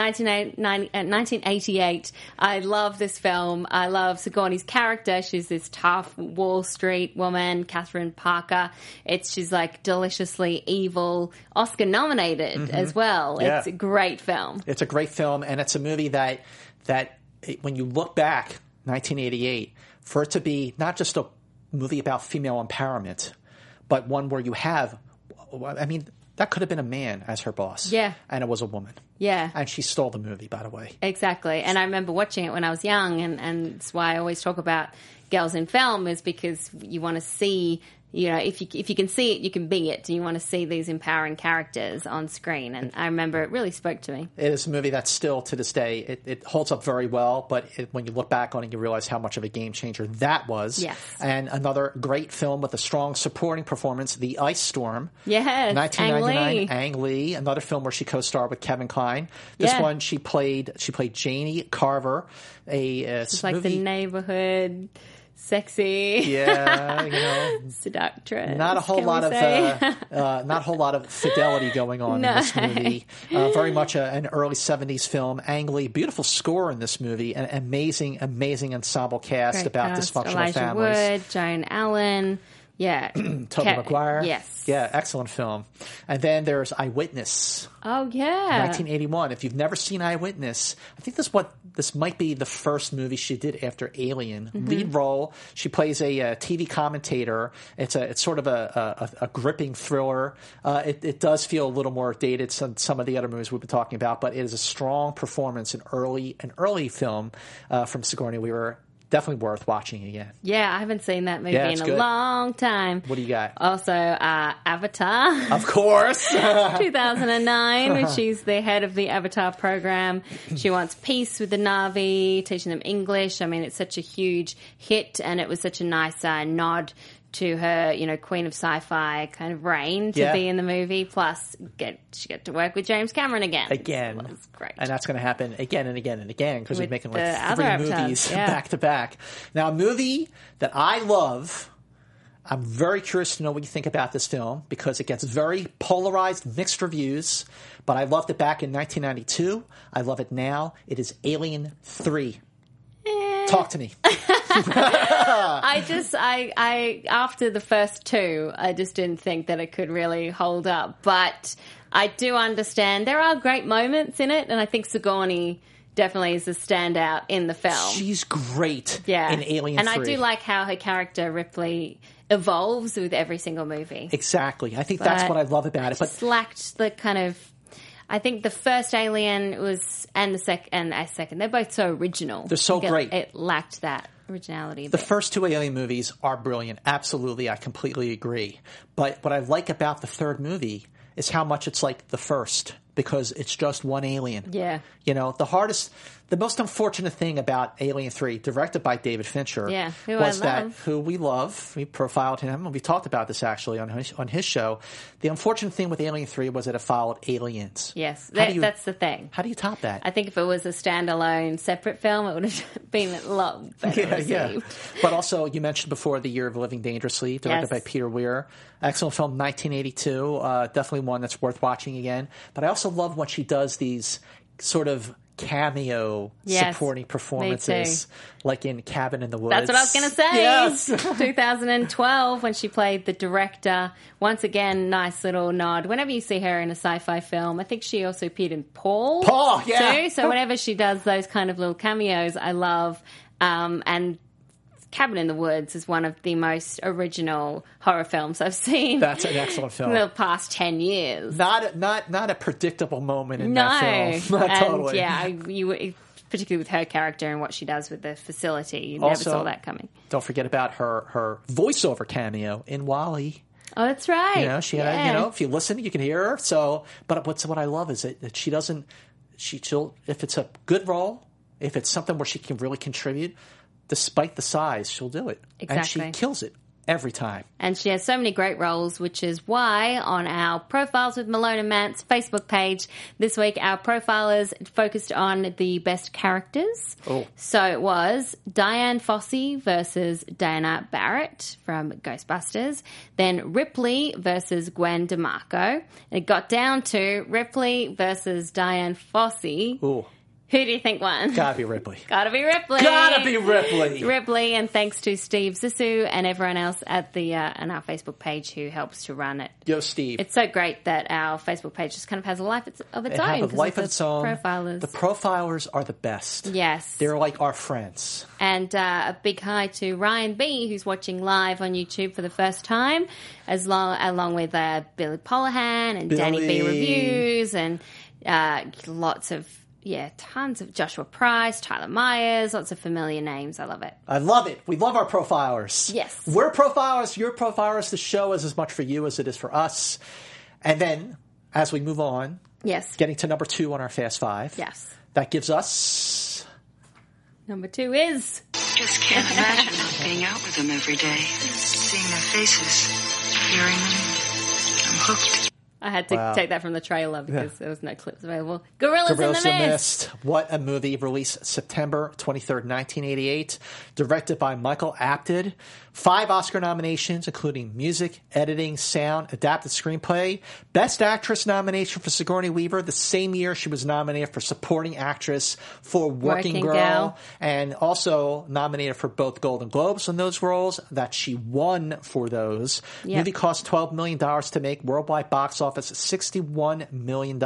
1988. I love this film. I love Sigourney's character. She's this tough Wall Street woman, Catherine Parker. She's like deliciously evil, Oscar nominated as well. Yeah. It's a great film. It's a great film, and it's a movie that when you look back, 1988, for it to be not just a movie about female empowerment, but one where you have, that could have been a man as her boss. Yeah. And it was a woman. Yeah. And she stole the movie, by the way. Exactly. And I remember watching it when I was young, and it's why I always talk about girls in film, is because you want to see, if you can see it, you can be it. You want to see these empowering characters on screen. And I remember it really spoke to me. It is a movie that still, to this day, it holds up very well. But when you look back on it, you realize how much of a game changer that was. Yes. And another great film with a strong supporting performance, The Ice Storm. Yes, 1999, Ang Lee. Another film where she co-starred with Kevin Kline. This one, she played Janie Carver. It's like the neighborhood sexy. Yeah, seductress. Not a whole lot of fidelity going on in this movie. Very much an early 70s film. Ang Lee, beautiful score in this movie. An amazing ensemble cast. Great about cast. dysfunctional Elijah families. Wood, Joan Allen. Yeah. Tobey Maguire. Yes. Yeah, excellent film. And then there's Eyewitness. Oh, yeah. 1981. If you've never seen Eyewitness, I think this might be the first movie she did after Alien. Mm-hmm. Lead role. She plays a TV commentator. It's sort of a gripping thriller. It does feel a little more dated than some of the other movies we've been talking about, but it is a strong performance, an early film from Sigourney Weaver. Definitely worth watching again. Yeah, I haven't seen that movie in a long time. What do you got? Also, Avatar. Of course. 2009, when she's the head of the Avatar program. She wants peace with the Na'vi, teaching them English. I mean, it's such a huge hit, and it was such a nice nod to her, Queen of Sci-Fi kind of reign to be in the movie. Plus, she get to work with James Cameron again. Again. It was great. And that's going to happen again and again and again because he's making like 3 movies yeah. back to back. Now, a movie that I love, I'm very curious to know what you think about this film because it gets very polarized, mixed reviews, but I loved it back in 1992. I love it now. It is Alien 3. Talk to me. I after the first 2, I just didn't think that it could really hold up. But I do understand there are great moments in it, and I think Sigourney definitely is a standout in the film. She's great in Alien 3. And I do like how her character, Ripley, evolves with every single movie. Exactly. I think that's what I love about it. But just lacked the kind of... I think the first Alien was, and the second, they're both so original. They're so great. It lacked that originality. The first 2 Alien movies are brilliant. Absolutely. I completely agree. But what I like about the third movie is how much it's like the first because it's just one alien. Yeah. The most unfortunate thing about Alien 3, directed by David Fincher, who we love. We profiled him, and we talked about this actually on his show. The unfortunate thing with Alien 3 was that it followed Aliens. Yes, that's the thing. How do you top that? I think if it was a standalone, separate film, it would have been a lot better received. Yeah. But also, you mentioned before The Year of Living Dangerously, directed by Peter Weir. Excellent film, 1982. Definitely one that's worth watching again. But I also love when she does these sort of cameo supporting performances like in Cabin in the Woods. That's what I was going to say. Yes. 2012 when she played the director. Once again, nice little nod. Whenever you see her in a sci-fi film, I think she also appeared in Paul too. So whenever she does those kind of little cameos, I love. And Cabin in the Woods is one of the most original horror films I've seen. That's an excellent film. In the past 10 years. Not a predictable moment in that film. Not totally. Yeah, particularly with her character and what she does with the facility. You never saw that coming. Don't forget about her voiceover cameo in WALL-E. Oh, that's right. She had if you listen, you can hear her. So, but what I love is that she doesn't. She'll if it's a good role, if it's something where she can really contribute. Despite the size, she'll do it. Exactly. And she kills it every time. And she has so many great roles, which is why on our Profiles with Malone and Mance Facebook page this week, our profilers focused on the best characters. Oh. So it was Diane Fossey versus Diana Barrett from Ghostbusters. Then Ripley versus Gwen DeMarco. It got down to Ripley versus Diane Fossey. Ooh. Who do you think won? Gotta be Ripley. Gotta be Ripley. Gotta be Ripley. Ripley, and thanks to Steve Zissou and everyone else at the on our Facebook page who helps to run it. Yo, Steve. It's so great that our Facebook page just kind of has a life of its own. Have a life of its own. Profilers. The profilers are the best. Yes. They're like our friends. And a big hi to Ryan B, who's watching live on YouTube for the first time, along with Billy Polahan and Danny B Reviews and lots of... Yeah, tons of Joshua Price, Tyler Myers, lots of familiar names. I love it. I love it. We love our profilers. Yes. We're profilers. You're profilers. The show is as much for you as it is for us. And then, as we move on, getting to number 2 on our Fast 5. Yes. That gives us... Number 2 is... Just can't imagine not being out with them every day. Seeing their faces, hearing them. I'm hooked. I had to take that from the trailer because there was no clips available. Gorillas in the Mist. What a movie. Released September 23rd, 1988. Directed by Michael Apted. 5 Oscar nominations, including music, editing, sound, adapted screenplay. Best Actress nomination for Sigourney Weaver. The same year she was nominated for Supporting Actress for Working Girl. And also nominated for both Golden Globes in those roles that she won for those. Yep. Movie cost $12 million to make. Worldwide box office, $61 million.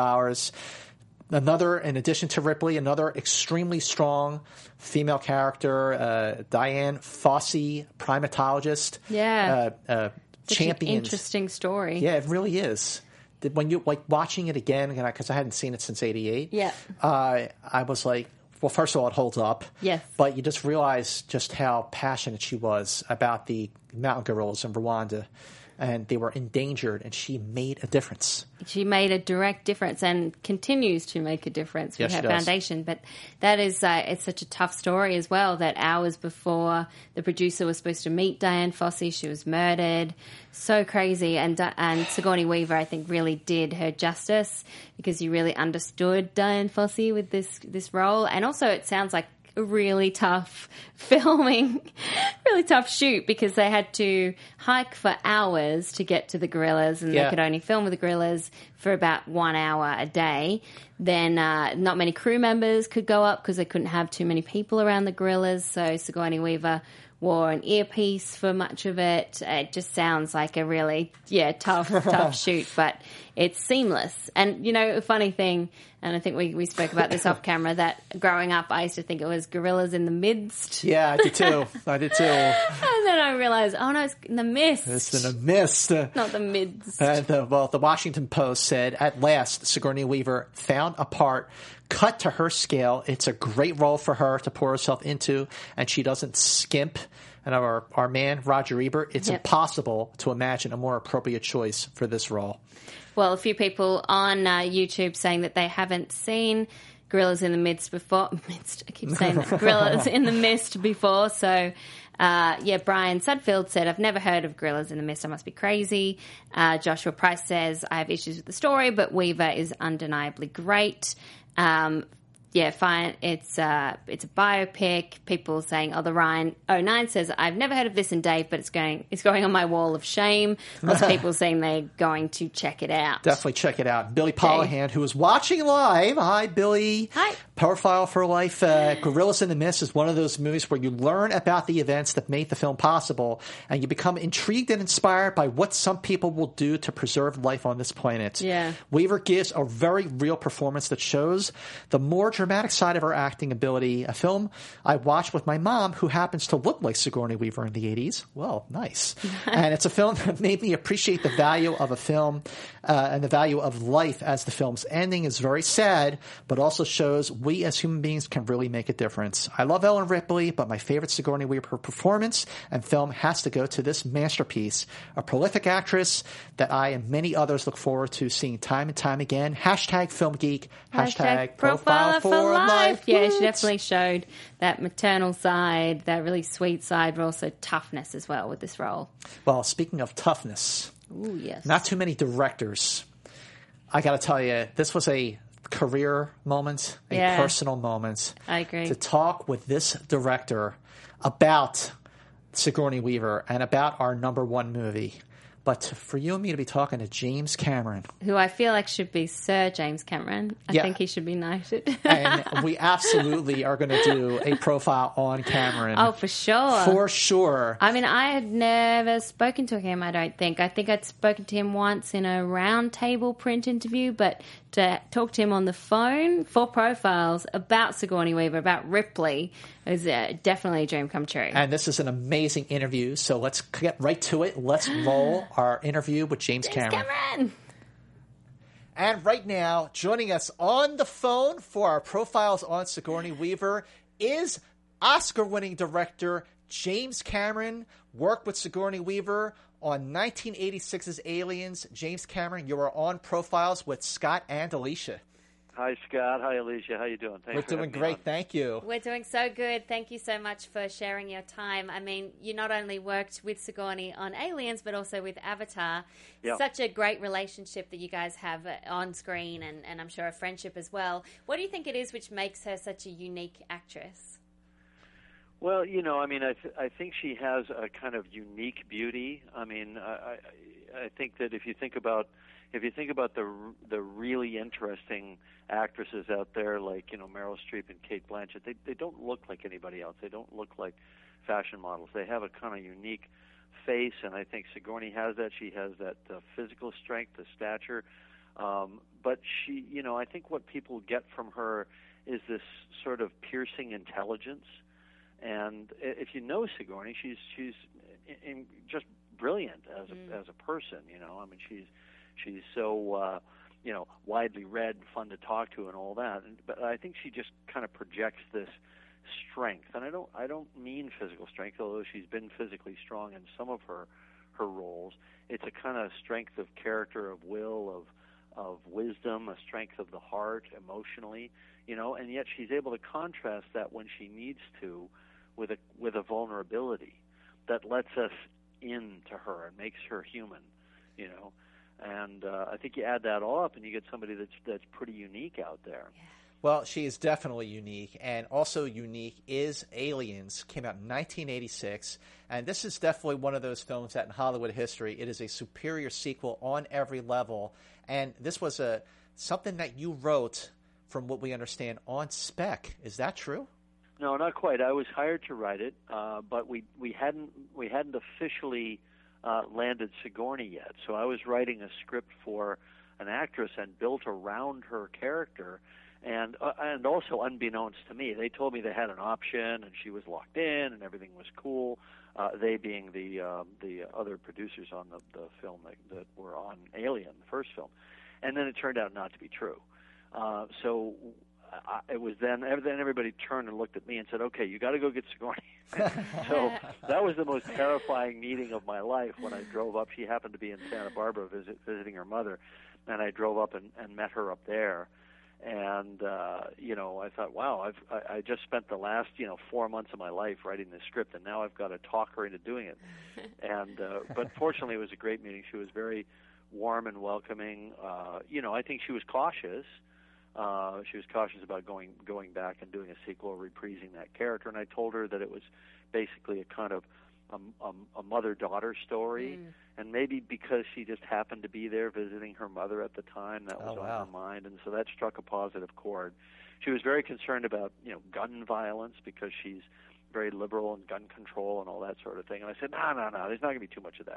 Another, in addition to Ripley, another extremely strong female character, Diane Fossey, primatologist. Yeah. Champion. Interesting story. Yeah, it really is. When you like watching it again, because I hadn't seen it since '88. Yeah. I was like, well, first of all, it holds up. Yes. But you just realize just how passionate she was about the mountain gorillas in Rwanda. And they were endangered, and she made a difference. She made a direct difference and continues to make a difference with her foundation. But that is, it's such a tough story as well, that hours before the producer was supposed to meet Diane Fossey, she was murdered. So crazy. And Sigourney Weaver, I think, really did her justice because you really understood Diane Fossey with this role. And also it sounds like a really tough filming, really tough shoot because they had to hike for hours to get to the gorillas and they could only film with the gorillas for about 1 hour a day. Then not many crew members could go up because they couldn't have too many people around the gorillas. So Sigourney Weaver wore an earpiece for much of it. It just sounds like a really, tough shoot, but it's seamless. And, a funny thing, and I think we spoke about this off camera, that growing up I used to think it was Gorillas in the Midst. Yeah, I did too. And then I realized, oh no, it's in the mist. It's in the mist. Not the midst. The Washington Post said, at last, Sigourney Weaver found a part cut to her scale. It's a great role for her to pour herself into, and she doesn't skimp. And our man, Roger Ebert, it's impossible to imagine a more appropriate choice for this role. Well, a few people on YouTube saying that they haven't seen Gorillas in the Midst before. I keep saying that. Gorillas in the Mist before. So, Brian Sudfield said, I've never heard of Gorillas in the Mist. I must be crazy. Joshua Price says, I have issues with the story, but Weaver is undeniably great. Fine. It's a biopic. People saying, the Ryan 09 says, I've never heard of this in Dave, but it's going on my wall of shame. Lots of people saying they're going to check it out. Definitely check it out. Billy Pollahan, who is watching live. Hi, Billy. Hi. Profile for Life. Gorillas in the Mist is one of those movies where you learn about the events that made the film possible, and you become intrigued and inspired by what some people will do to preserve life on this planet. Yeah. Weaver gives a very real performance that shows the more dramatic side of her acting ability. A film I watched with my mom, who happens to look like Sigourney Weaver in the 80s. Well, nice. And it's a film that made me appreciate the value of a film and the value of life, as the film's ending is very sad, but also shows we as human beings can really make a difference. I love Ellen Ripley, but my favorite Sigourney Weaver performance and film has to go to this masterpiece. A prolific actress that I and many others look forward to seeing time and time again. Hashtag Film Geek. Hashtag Profile for Life. Yeah, she definitely showed that maternal side, that really sweet side, but also toughness as well with this role. Well, speaking of toughness, ooh, yes. Not too many directors. I got to tell you, this was a career moment, a personal moment. I agree. To talk with this director about Sigourney Weaver and about our number one movie. But for you and me to be talking to James Cameron. Who I feel like should be Sir James Cameron. I think he should be knighted. And we absolutely are going to do a profile on Cameron. Oh, for sure. For sure. I mean, I had never spoken to him, I don't think. I think I'd spoken to him once in a roundtable print interview, but to talk to him on the phone for profiles about Sigourney Weaver, about Ripley, is definitely a dream come true. And this is an amazing interview, so let's get right to it. Let's roll our interview with James Cameron. And right now, joining us on the phone for our profiles on Sigourney Weaver is Oscar-winning director James Cameron. Worked with Sigourney Weaver on 1986's Aliens. James Cameron, you are on Profiles with Scott and Alicia. Hi, Scott. Hi, Alicia. How you doing? We're doing great. Thank you. We're doing so good. Thank you so much for sharing your time. I mean, you not only worked with Sigourney on Aliens, but also with Avatar. Yep. Such a great relationship that you guys have on screen, and I'm sure a friendship as well. What do you think it is which makes her such a unique actress? Well, I mean, I think she has a kind of unique beauty. I mean, I think that if you think about the really interesting actresses out there, like Meryl Streep and Cate Blanchett, they don't look like anybody else. They don't look like fashion models. They have a kind of unique face, and I think Sigourney has that. She has that physical strength, the stature, but she, I think what people get from her is this sort of piercing intelligence. And if you know Sigourney, she's just brilliant as a person. I mean, she's so widely read, fun to talk to, and all that. But I think she just kind of projects this strength, and I don't mean physical strength, although she's been physically strong in some of her roles. It's a kind of strength of character, of will, of wisdom, a strength of the heart, emotionally, and yet she's able to contrast that when she needs to with a vulnerability that lets us into her and makes her human, and I think you add that all up and you get somebody that's pretty unique out there. Yeah. Well, she is definitely unique, and also unique is Aliens. Came out in 1986, and this is definitely one of those films that in Hollywood history, it is a superior sequel on every level, and this was something that you wrote, from what we understand, on spec. Is that true? No, not quite. I was hired to write it, but we hadn't officially landed Sigourney yet. So I was writing a script for an actress and built around her character, and also unbeknownst to me, they told me they had an option and she was locked in and everything was cool. They being the other producers on the film that were on Alien, the first film, and then it turned out not to be true. So it was then everybody turned and looked at me and said, "Okay, you got to go get Sigourney." So that was the most terrifying meeting of my life when I drove up. She happened to be in Santa Barbara visiting her mother, and I drove up and met her up there. And I thought, wow, I just spent the last 4 months of my life writing this script, and now I've got to talk her into doing it. And but fortunately, it was a great meeting. She was very warm and welcoming. I think she was cautious. She was cautious about going back and doing a sequel, reprising that character, and I told her that it was basically a kind of a mother-daughter story, and maybe because she just happened to be there visiting her mother at the time, that was on her mind, and so that struck a positive chord. She was very concerned about gun violence because she's very liberal in gun control and all that sort of thing. And I said, no, there's not going to be too much of that.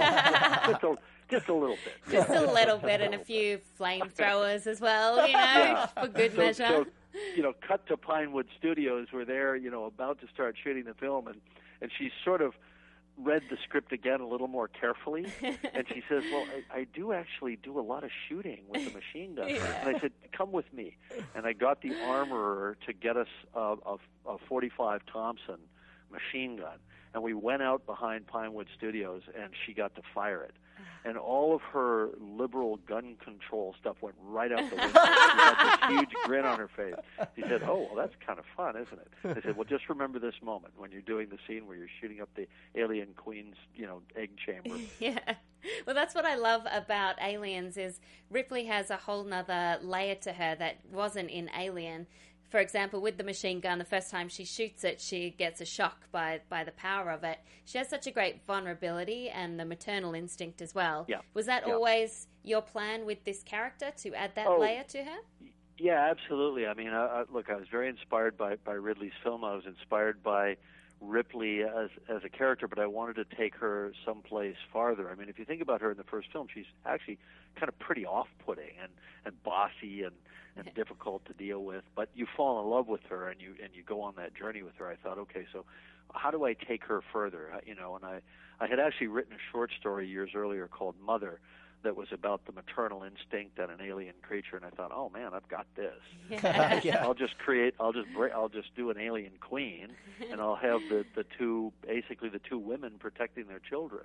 just a little bit. Just a little bit, and a few flamethrowers as well, for good measure. So, cut to Pinewood Studios. We're there, about to start shooting the film, and she sort of read the script again a little more carefully, and she says, well, I do actually do a lot of shooting with the machine gun. Yeah. And I said, come with me. And I got the armorer to get us a 45 Thompson machine gun, and we went out behind Pinewood Studios, and she got to fire it. And all of her liberal gun control stuff went right out the window. She had this huge grin on her face. She said, oh, well, that's kind of fun, isn't it? I said, well, just remember this moment when you're doing the scene where you're shooting up the alien queen's, egg chamber. Yeah. Well, that's what I love about Aliens is Ripley has a whole nother layer to her that wasn't in Alien. For example, with the machine gun, the first time she shoots it, she gets a shock by the power of it. She has such a great vulnerability and the maternal instinct as well. Yeah. Was that always your plan with this character, to add that layer to her? Yeah, absolutely. I mean, look, I was very inspired by Ridley's film. I was inspired by Ripley as a character, but I wanted to take her someplace farther. I mean, if you think about her in the first film, she's actually kind of pretty off-putting and bossy and difficult to deal with, but you fall in love with her and you go on that journey with her. I thought, okay, so how do I take her further? And I had actually written a short story years earlier called Mother that was about the maternal instinct and an alien creature, and I thought, oh man, I've got this. Yeah. I'll just do an alien queen, and I'll have the two women protecting their children.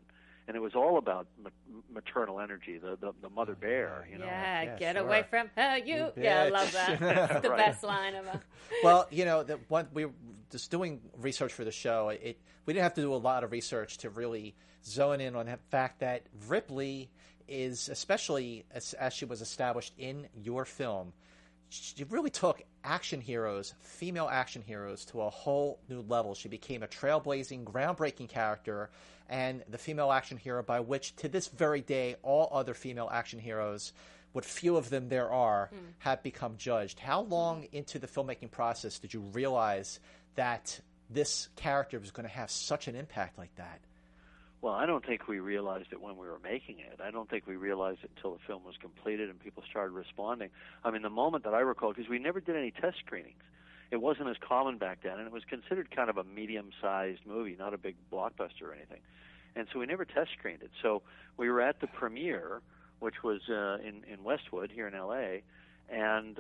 and it was all about maternal energy, the mother bear. You know. Yeah, get away from her, you. Yeah, I love that. It's the best line ever. Well, we were just doing research for the show. We didn't have to do a lot of research to really zone in on the fact that Ripley is, especially as she was established in your film, she really took female action heroes, to a whole new level. She became a trailblazing, groundbreaking character, and the female action hero by which, to this very day, all other female action heroes, what few of them there are, have become judged. How long into the filmmaking process did you realize that this character was going to have such an impact like that? Well, I don't think we realized it when we were making it. I don't think we realized it until the film was completed and people started responding. I mean, the moment that I recall, because we never did any test screenings. It wasn't as common back then, and it was considered kind of a medium-sized movie, not a big blockbuster or anything. And so we never test screened it. So we were at the premiere, which was in Westwood here in L.A., and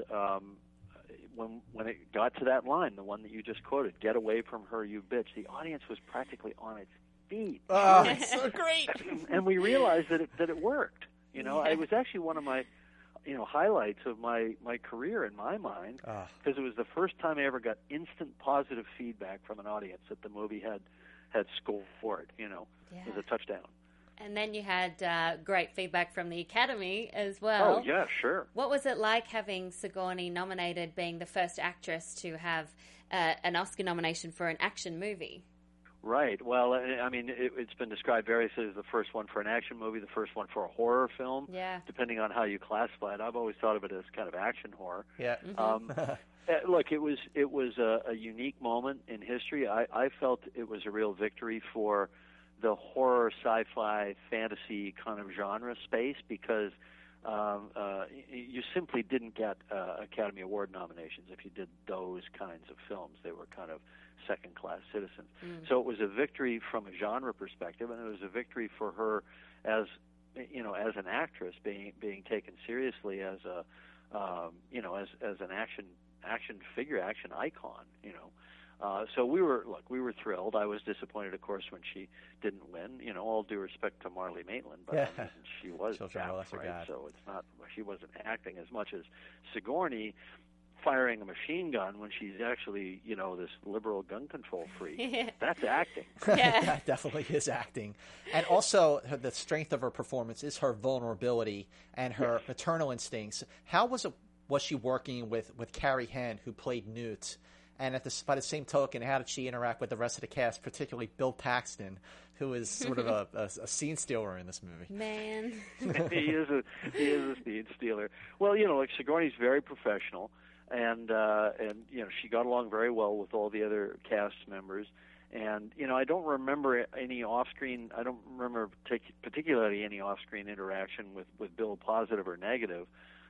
when it got to that line, the one that you just quoted, "Get away from her, you bitch," the audience was practically on its feet. Oh, it's so great! And we realized that it worked. It was actually one of my highlights of my career in my mind, because it was the first time I ever got instant positive feedback from an audience that the movie had scored. It was a touchdown. And then you had great feedback from the Academy as well. Oh, yeah, sure. What was it like having Sigourney nominated, being the first actress to have an Oscar nomination for an action movie? Right. Well, I mean, it's been described variously as the first one for an action movie, the first one for a horror film, depending on how you classify it. I've always thought of it as kind of action horror. Yeah. Look, it was a unique moment in history. I felt it was a real victory for the horror, sci-fi, fantasy kind of genre space, because you simply didn't get Academy Award nominations if you did those kinds of films. They were kind of second-class citizens. So it was a victory from a genre perspective, and it was a victory for her as an actress, being taken seriously as as an action figure, action icon. So we were thrilled. I was disappointed, of course, when she didn't win. All due respect to Marlee Matlin, but she was daft, right? So it's not, she wasn't acting as much as Sigourney, firing a machine gun when she's actually, this liberal gun control freak. That's acting. That definitely is acting. And also, the strength of her performance is her vulnerability and her maternal instincts. How was she working with Carrie Henn, who played Newt? And by the same token, how did she interact with the rest of the cast, particularly Bill Paxton, who is sort of a scene stealer in this movie? Man. he is a scene stealer. Well, Sigourney's very professional. And she got along very well with all the other cast members. And I don't remember any off-screen. I don't remember particularly any off-screen interaction with Bill, positive or negative.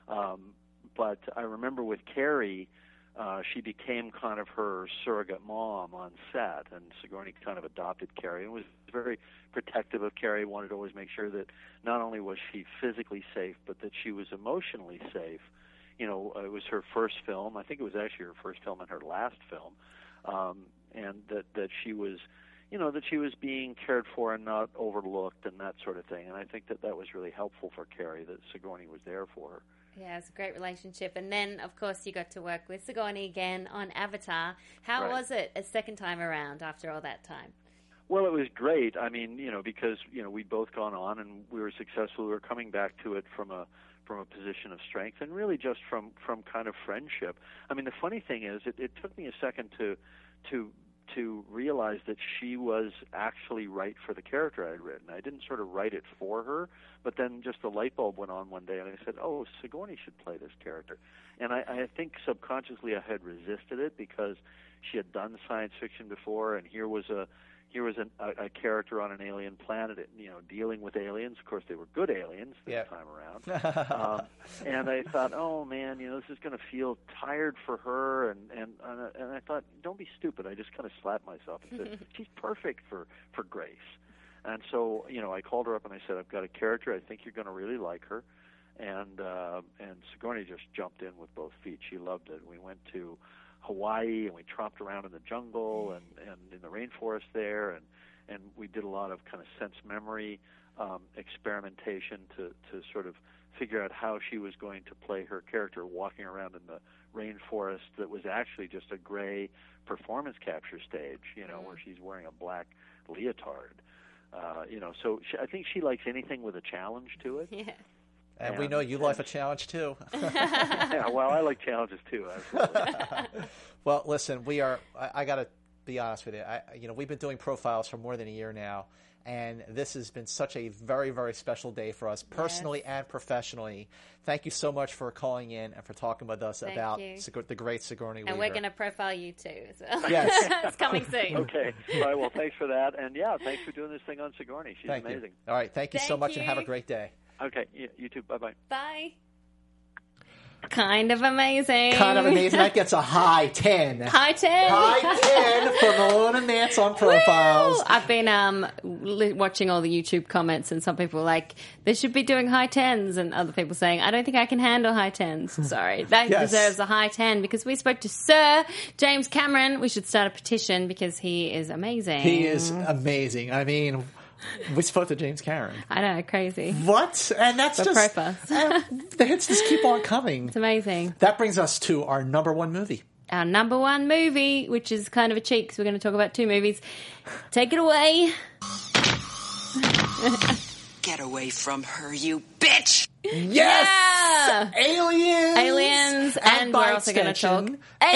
But I remember with Carrie, she became kind of her surrogate mom on set, and Sigourney kind of adopted Carrie and was very protective of Carrie. Wanted to always make sure that not only was she physically safe, but that she was emotionally safe. It was her first film. I think it was actually her first film and her last film, and that she was, that she was being cared for and not overlooked and that sort of thing. And I think that was really helpful for Carrie, that Sigourney was there for her. Yeah, it's a great relationship. And then, of course, you got to work with Sigourney again on Avatar. How was it a second time around after all that time? Well, it was great. I mean, because, we'd both gone on and we were successful. We were coming back to it from a position of strength, and really just from kind of friendship. I mean, the funny thing is, it took me a second to realize that she was actually right for the character I had written. I didn't sort of write it for her, but then just the light bulb went on one day, and I said, oh, Sigourney should play this character. And I think subconsciously I had resisted it, because she had done science fiction before, and here was a character on an alien planet, dealing with aliens. Of course, they were good aliens this time around. And I thought, oh man, this is going to feel tired for her. And I thought, don't be stupid. I just kind of slapped myself and said, she's perfect for Grace. And so, I called her up and I said, I've got a character. I think you're going to really like her. And Sigourney just jumped in with both feet. She loved it. We went to Hawaii, and we tromped around in the jungle and in the rainforest there, and we did a lot of kind of sense memory experimentation to sort of figure out how she was going to play her character walking around in the rainforest that was actually just a gray performance capture stage, where she's wearing a black leotard. So I think she likes anything with a challenge to it. Yeah. And we know you like a challenge, too. Yeah, well, I like challenges, too, absolutely. Well, listen, I got to be honest with you. We've been doing profiles for more than a year now, and this has been such a very, very special day for us, personally and professionally. Thank you so much for calling in and for talking with us about the great Sigourney Weaver. And we're going to profile you, too, as well. Yes. It's coming soon. Okay. All right, well, thanks for that. And, thanks for doing this thing on Sigourney. She's amazing. All right, thank you so much, and have a great day. Okay, you too. Bye-bye. Bye. Kind of amazing. Kind of amazing. That gets a high 10. High 10. High 10 for Malone and Nance on Profiles. Woo! I've been watching all the YouTube comments, and some people are like, they should be doing high 10s, and other people saying, I don't think I can handle high 10s. Sorry. That deserves a high 10 because we spoke to Sir James Cameron. We should start a petition because he is amazing. He is amazing. I mean, we spoke to James Cameron. I know, crazy. What? And that's the the hits just keep on coming. It's amazing. That brings us to our number one movie. Our number one movie, which is kind of a cheat because we're going to talk about two movies. Take it away. Get away from her, you bitch! Yes! Yeah! Aliens! And we're also going to talk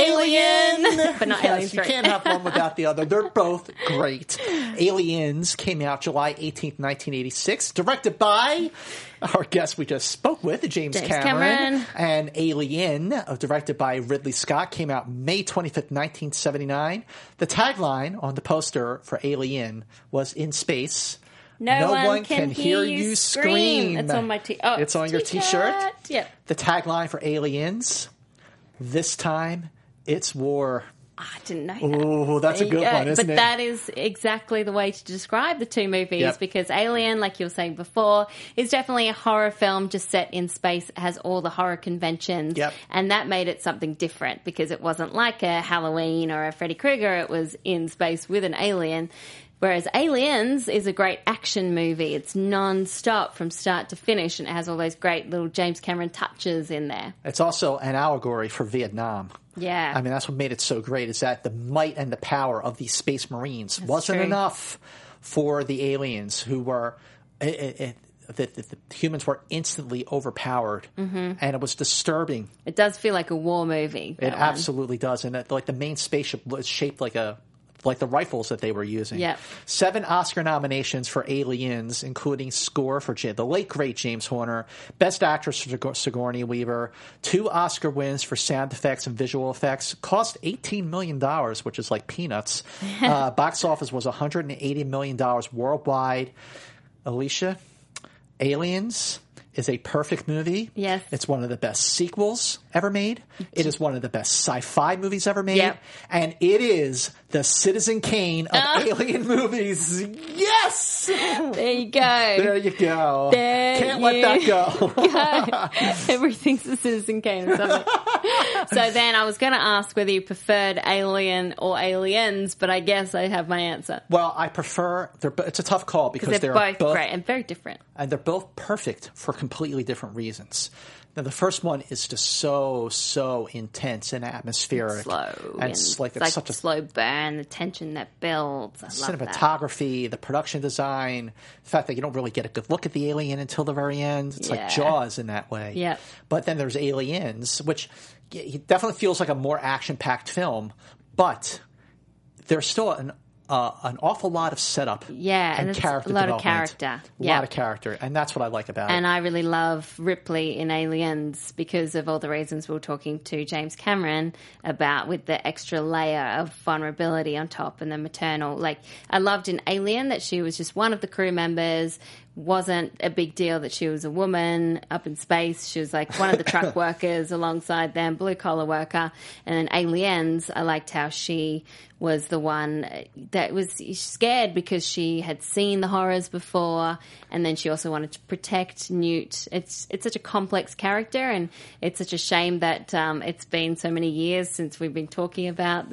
Alien! But not Aliens 3. You can't have one without the other. They're both great. Aliens came out July 18th, 1986, directed by our guest we just spoke with, James Cameron. And Alien, directed by Ridley Scott, came out May 25th, 1979. The tagline on the poster for Alien was "In space, no one can hear you scream." It's on my it's on your T-shirt. Yep. The tagline for Aliens: "This time, it's war." I didn't know that. Oh, that's a good one, isn't it? But that is exactly the way to describe the two movies because Alien, like you were saying before, is definitely a horror film just set in space. It has all the horror conventions. Yep. And that made it something different because it wasn't like a Halloween or a Freddy Krueger. It was in space with an alien. Whereas Aliens is a great action movie. It's non-stop from start to finish, and it has all those great little James Cameron touches in there. It's also an allegory for Vietnam. Yeah. I mean, that's what made it so great, is that the might and the power of these space marines wasn't enough for the aliens who were... the humans were instantly overpowered, and it was disturbing. It does feel like a war movie. It absolutely does, and the main spaceship was shaped like the rifles that they were using. Yep. 7 Oscar nominations for Aliens, including score for the late great James Horner, Best Actress for Sigourney Weaver, 2 Oscar wins for sound effects and visual effects. Cost $18 million, which is like peanuts. Box office was $180 million worldwide. Alicia, Aliens is a perfect movie. Yes. It's one of the best sequels ever made. It is one of the best sci-fi movies ever made. Yep. And it is the Citizen Kane of alien movies. Yes! There you go. There you go. Can't let that go. Everything's a Citizen Kane or something. So then I was going to ask whether you preferred Alien or Aliens, but I guess I have my answer. Well, I prefer... It's a tough call because they're both great and very different. And they're both perfect for completely different reasons. Now, the first one is just so intense and atmospheric. Slow. And it's like such a slow burn, the tension that builds. I love that. Cinematography, the production design, the fact that you don't really get a good look at the alien until the very end. It's like Jaws in that way. Yeah. But then there's Aliens, which definitely feels like a more action-packed film, there's still an awful lot of setup and character development. A lot of character. A lot of character, and that's what I like about it. And I really love Ripley in Aliens because of all the reasons we were talking to James Cameron about, with the extra layer of vulnerability on top and the maternal. Like, I loved in Alien that she was just one of the crew members. Wasn't a big deal that she was a woman up in space. She was like one of the truck workers alongside them, blue-collar worker. And in Aliens, I liked how she was the one that was scared because she had seen the horrors before, and then she also wanted to protect Newt. It's such a complex character, and it's such a shame that it's been so many years since we've been talking about this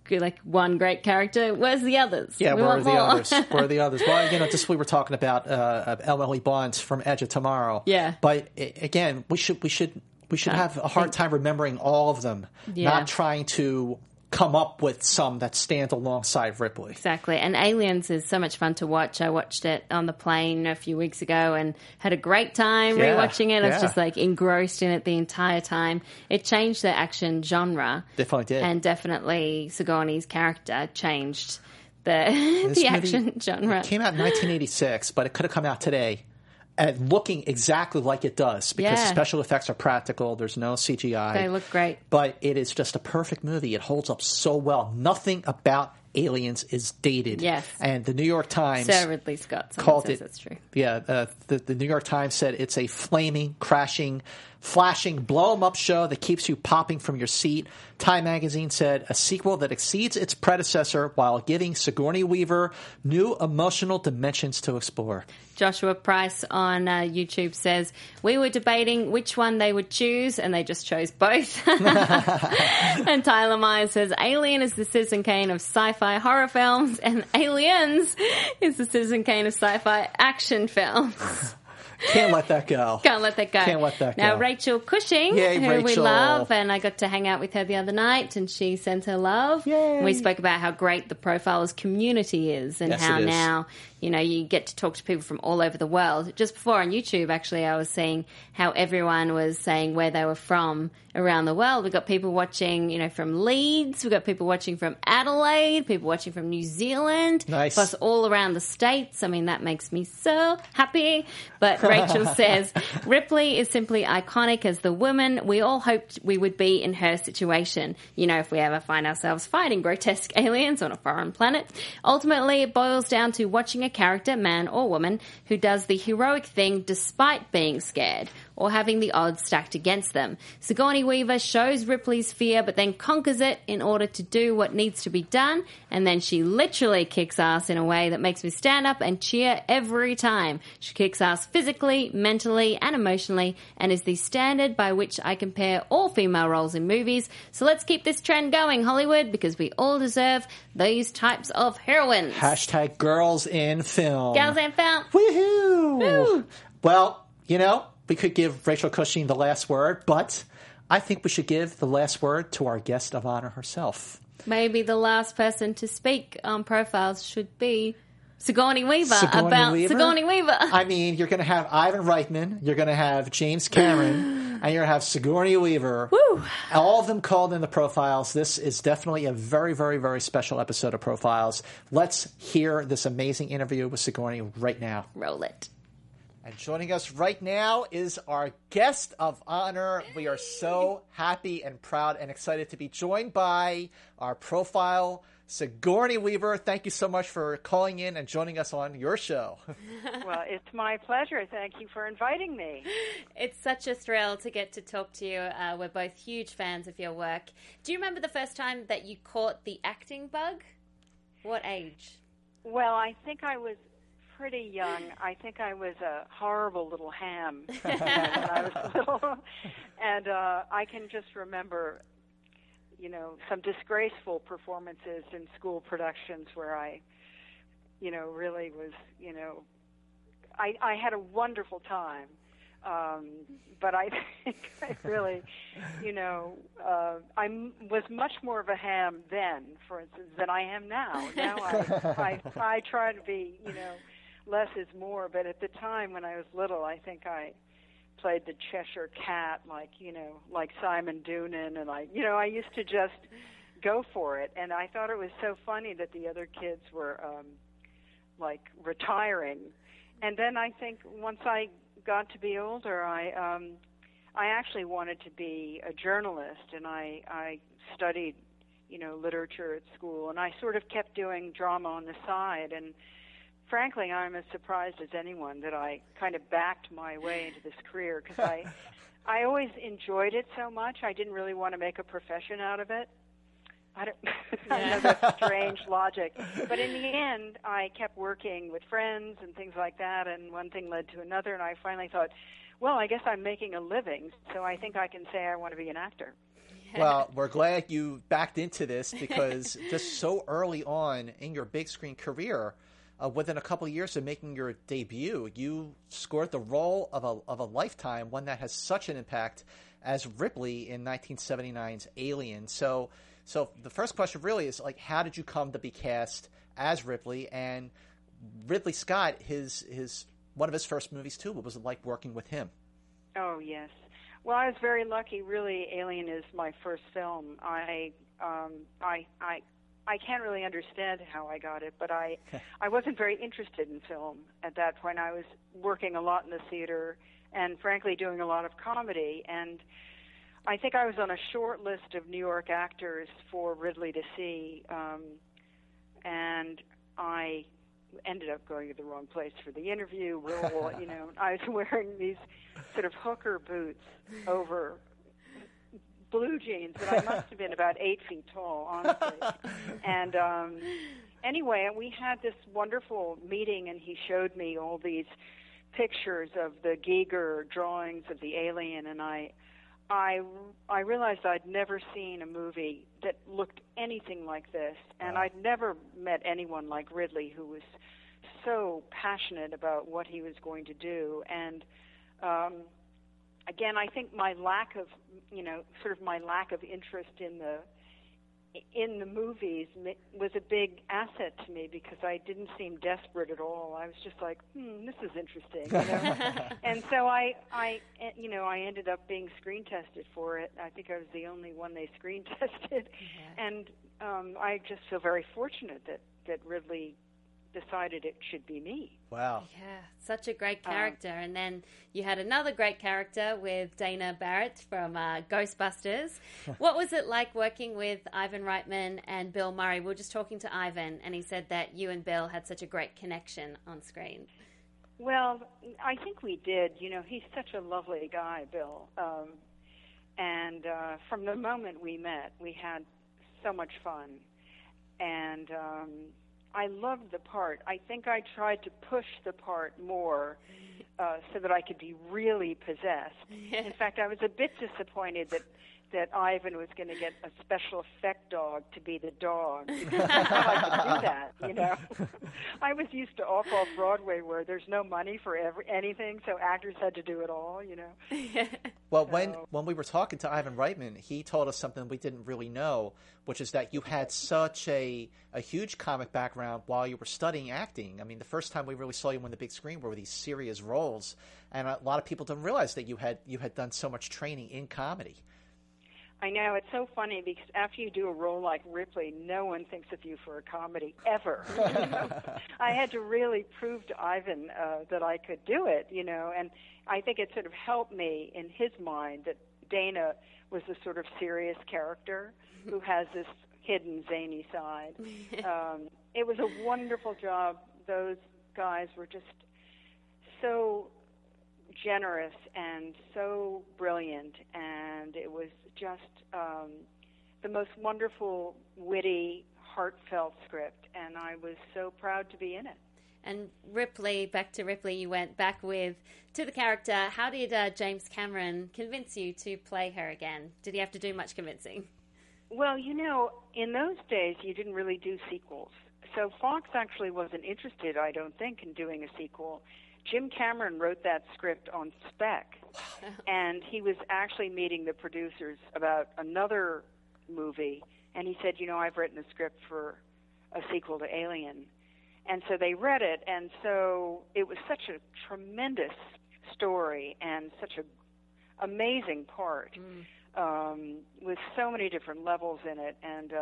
like one great character. Where's the others? Yeah, where are the others? Where are the others? Well, just we were talking about Emily Blunt from Edge of Tomorrow. Yeah. But again, we should have a hard time remembering all of them, not trying to come up with some that stand alongside Ripley. Exactly. And Aliens is so much fun to watch. I watched it on the plane a few weeks ago and had a great time rewatching it. I was just like engrossed in it the entire time. It changed the action genre. Definitely did. And definitely Sigourney's character changed the action genre. It came out in 1986, but it could have come out today. And looking exactly like it does, because the special effects are practical. There's no CGI. They look great. But it is just a perfect movie. It holds up so well. Nothing about Aliens is dated. Yes. And the New York Times Sir Ridley Scott called says it. That's true. Yeah. The New York Times said it's a flaming, crashing, flashing, blow-em-up show that keeps you popping from your seat. Time magazine said a sequel that exceeds its predecessor while giving Sigourney Weaver new emotional dimensions to explore. Joshua Price on YouTube says, we were debating which one they would choose, and they just chose both. And Tyler Myers says, Alien is the Citizen Kane of sci-fi horror films, and Aliens is the Citizen Kane of sci-fi action films. Can't let that go. Can't let that go. Can't let that go. Now, Rachel Cushing, Yay, who Rachel. we love, and I got to hang out with her the other night, and she sent her love. Yay. We spoke about how great the Profilers community is, and how now, you get to talk to people from all over the world. Just before on YouTube, actually, I was seeing how everyone was saying where they were from around the world. We've got people watching, from Leeds. We've got people watching from Adelaide, people watching from New Zealand. Nice. Plus all around the States. I mean, that makes me so happy. But Rachel says, Ripley is simply iconic as the woman we all hoped we would be in her situation. If we ever find ourselves fighting grotesque aliens on a foreign planet. Ultimately, it boils down to watching a character, man or woman, who does the heroic thing despite being scared or having the odds stacked against them. Sigourney Weaver shows Ripley's fear but then conquers it in order to do what needs to be done, and then she literally kicks ass in a way that makes me stand up and cheer every time. She kicks ass physically, mentally, and emotionally, and is the standard by which I compare all female roles in movies. So let's keep this trend going, Hollywood, because we all deserve these types of heroines. # girls in film. Girls in film. Woohoo! Woo! Well, we could give Rachel Cushing the last word, but I think we should give the last word to our guest of honor herself. Maybe the last person to speak on Profiles should be Sigourney Weaver. Sigourney Weaver. I mean, you're going to have Ivan Reitman, you're going to have James Cameron, and you're going to have Sigourney Weaver. Woo! All of them called in the Profiles. This is definitely a very, very, very special episode of Profiles. Let's hear this amazing interview with Sigourney right now. Roll it. And joining us right now is our guest of honor. We are so happy and proud and excited to be joined by our profile, Sigourney Weaver. Thank you so much for calling in and joining us on your show. Well, it's my pleasure. Thank you for inviting me. It's such a thrill to get to talk to you. We're both huge fans of your work. Do you remember the first time that you caught the acting bug? What age? Well, I think I was pretty young. I think I was a horrible little ham when I was little. And I can just remember, some disgraceful performances in school productions where I, really was, I had a wonderful time. But I think I really, I was much more of a ham then, for instance, than I am now. Now I try to be, less is more. But at the time when I was little, I think I played the Cheshire Cat, like Simon Doonan, and I used to just go for it. And I thought it was so funny that the other kids were retiring. And then I think once I got to be older, I actually wanted to be a journalist, and I studied, literature at school, and I sort of kept doing drama on the side. And frankly, I'm as surprised as anyone that I kind of backed my way into this career, because I always enjoyed it so much. I didn't really want to make a profession out of it. I know that's strange logic. But in the end, I kept working with friends and things like that, and one thing led to another, and I finally thought, well, I guess I'm making a living, so I think I can say I want to be an actor. Well, we're glad you backed into this because just so early on in your big screen career, within a couple of years of making your debut, you scored the role of a lifetime, one that has such an impact as Ripley in 1979's Alien. So the first question really is, like, how did you come to be cast as Ripley? And Ridley Scott, his one of his first movies too. What was it like working with him? Oh, yes. Well, I was very lucky. Really, Alien is my first film. I can't really understand how I got it, but I wasn't very interested in film at that point. I was working a lot in the theater and, frankly, doing a lot of comedy. And I think I was on a short list of New York actors for Ridley to see, and I ended up going to the wrong place for the interview role. I was wearing these sort of hooker boots over blue jeans, but I must have been about 8 feet tall, honestly. And anyway, we had this wonderful meeting, and he showed me all these pictures of the Giger drawings of the alien, and I realized I'd never seen a movie that looked anything like this, and I'd never met anyone like Ridley who was so passionate about what he was going to do. And again, I think my lack of, my lack of interest in the movies was a big asset to me because I didn't seem desperate at all. I was just like, this is interesting, And so I ended up being screen tested for it. I think I was the only one they screen tested, and I just feel very fortunate that Ridley decided it should be me. Wow. Yeah, such a great character. And then you had another great character with Dana Barrett from Ghostbusters. What was it like working with Ivan Reitman and Bill Murray? We were just talking to Ivan, and he said that you and Bill had such a great connection on screen. Well, I think we did. He's such a lovely guy, Bill. And from the moment we met, we had so much fun. And I loved the part. I think I tried to push the part more so that I could be really possessed. In fact, I was a bit disappointed that Ivan was going to get a special effect dog to be the dog. Because I thought I could do that, I was used to off Broadway where there's no money for anything, so actors had to do it all, Well, when we were talking to Ivan Reitman, he told us something we didn't really know, which is that you had such a huge comic background while you were studying acting. I mean, the first time we really saw you on the big screen were these serious roles, and a lot of people didn't realize that you had done so much training in comedy. I know, it's so funny because after you do a role like Ripley, no one thinks of you for a comedy, ever. I had to really prove to Ivan that I could do it, and I think it sort of helped me in his mind that Dana was a sort of serious character who has this hidden zany side. It was a wonderful job. Those guys were just so generous and so brilliant, and it was just the most wonderful, witty, heartfelt script, and I was so proud to be in it. And Ripley, back to Ripley, you went back to the character. How did James Cameron convince you to play her again? Did he have to do much convincing? Well, in those days, you didn't really do sequels. So Fox actually wasn't interested, I don't think, in doing a sequel. Jim Cameron wrote that script on spec, and he was actually meeting the producers about another movie, and he said, I've written a script for a sequel to Alien. And so they read it, and so it was such a tremendous story and such an amazing part with so many different levels in it, and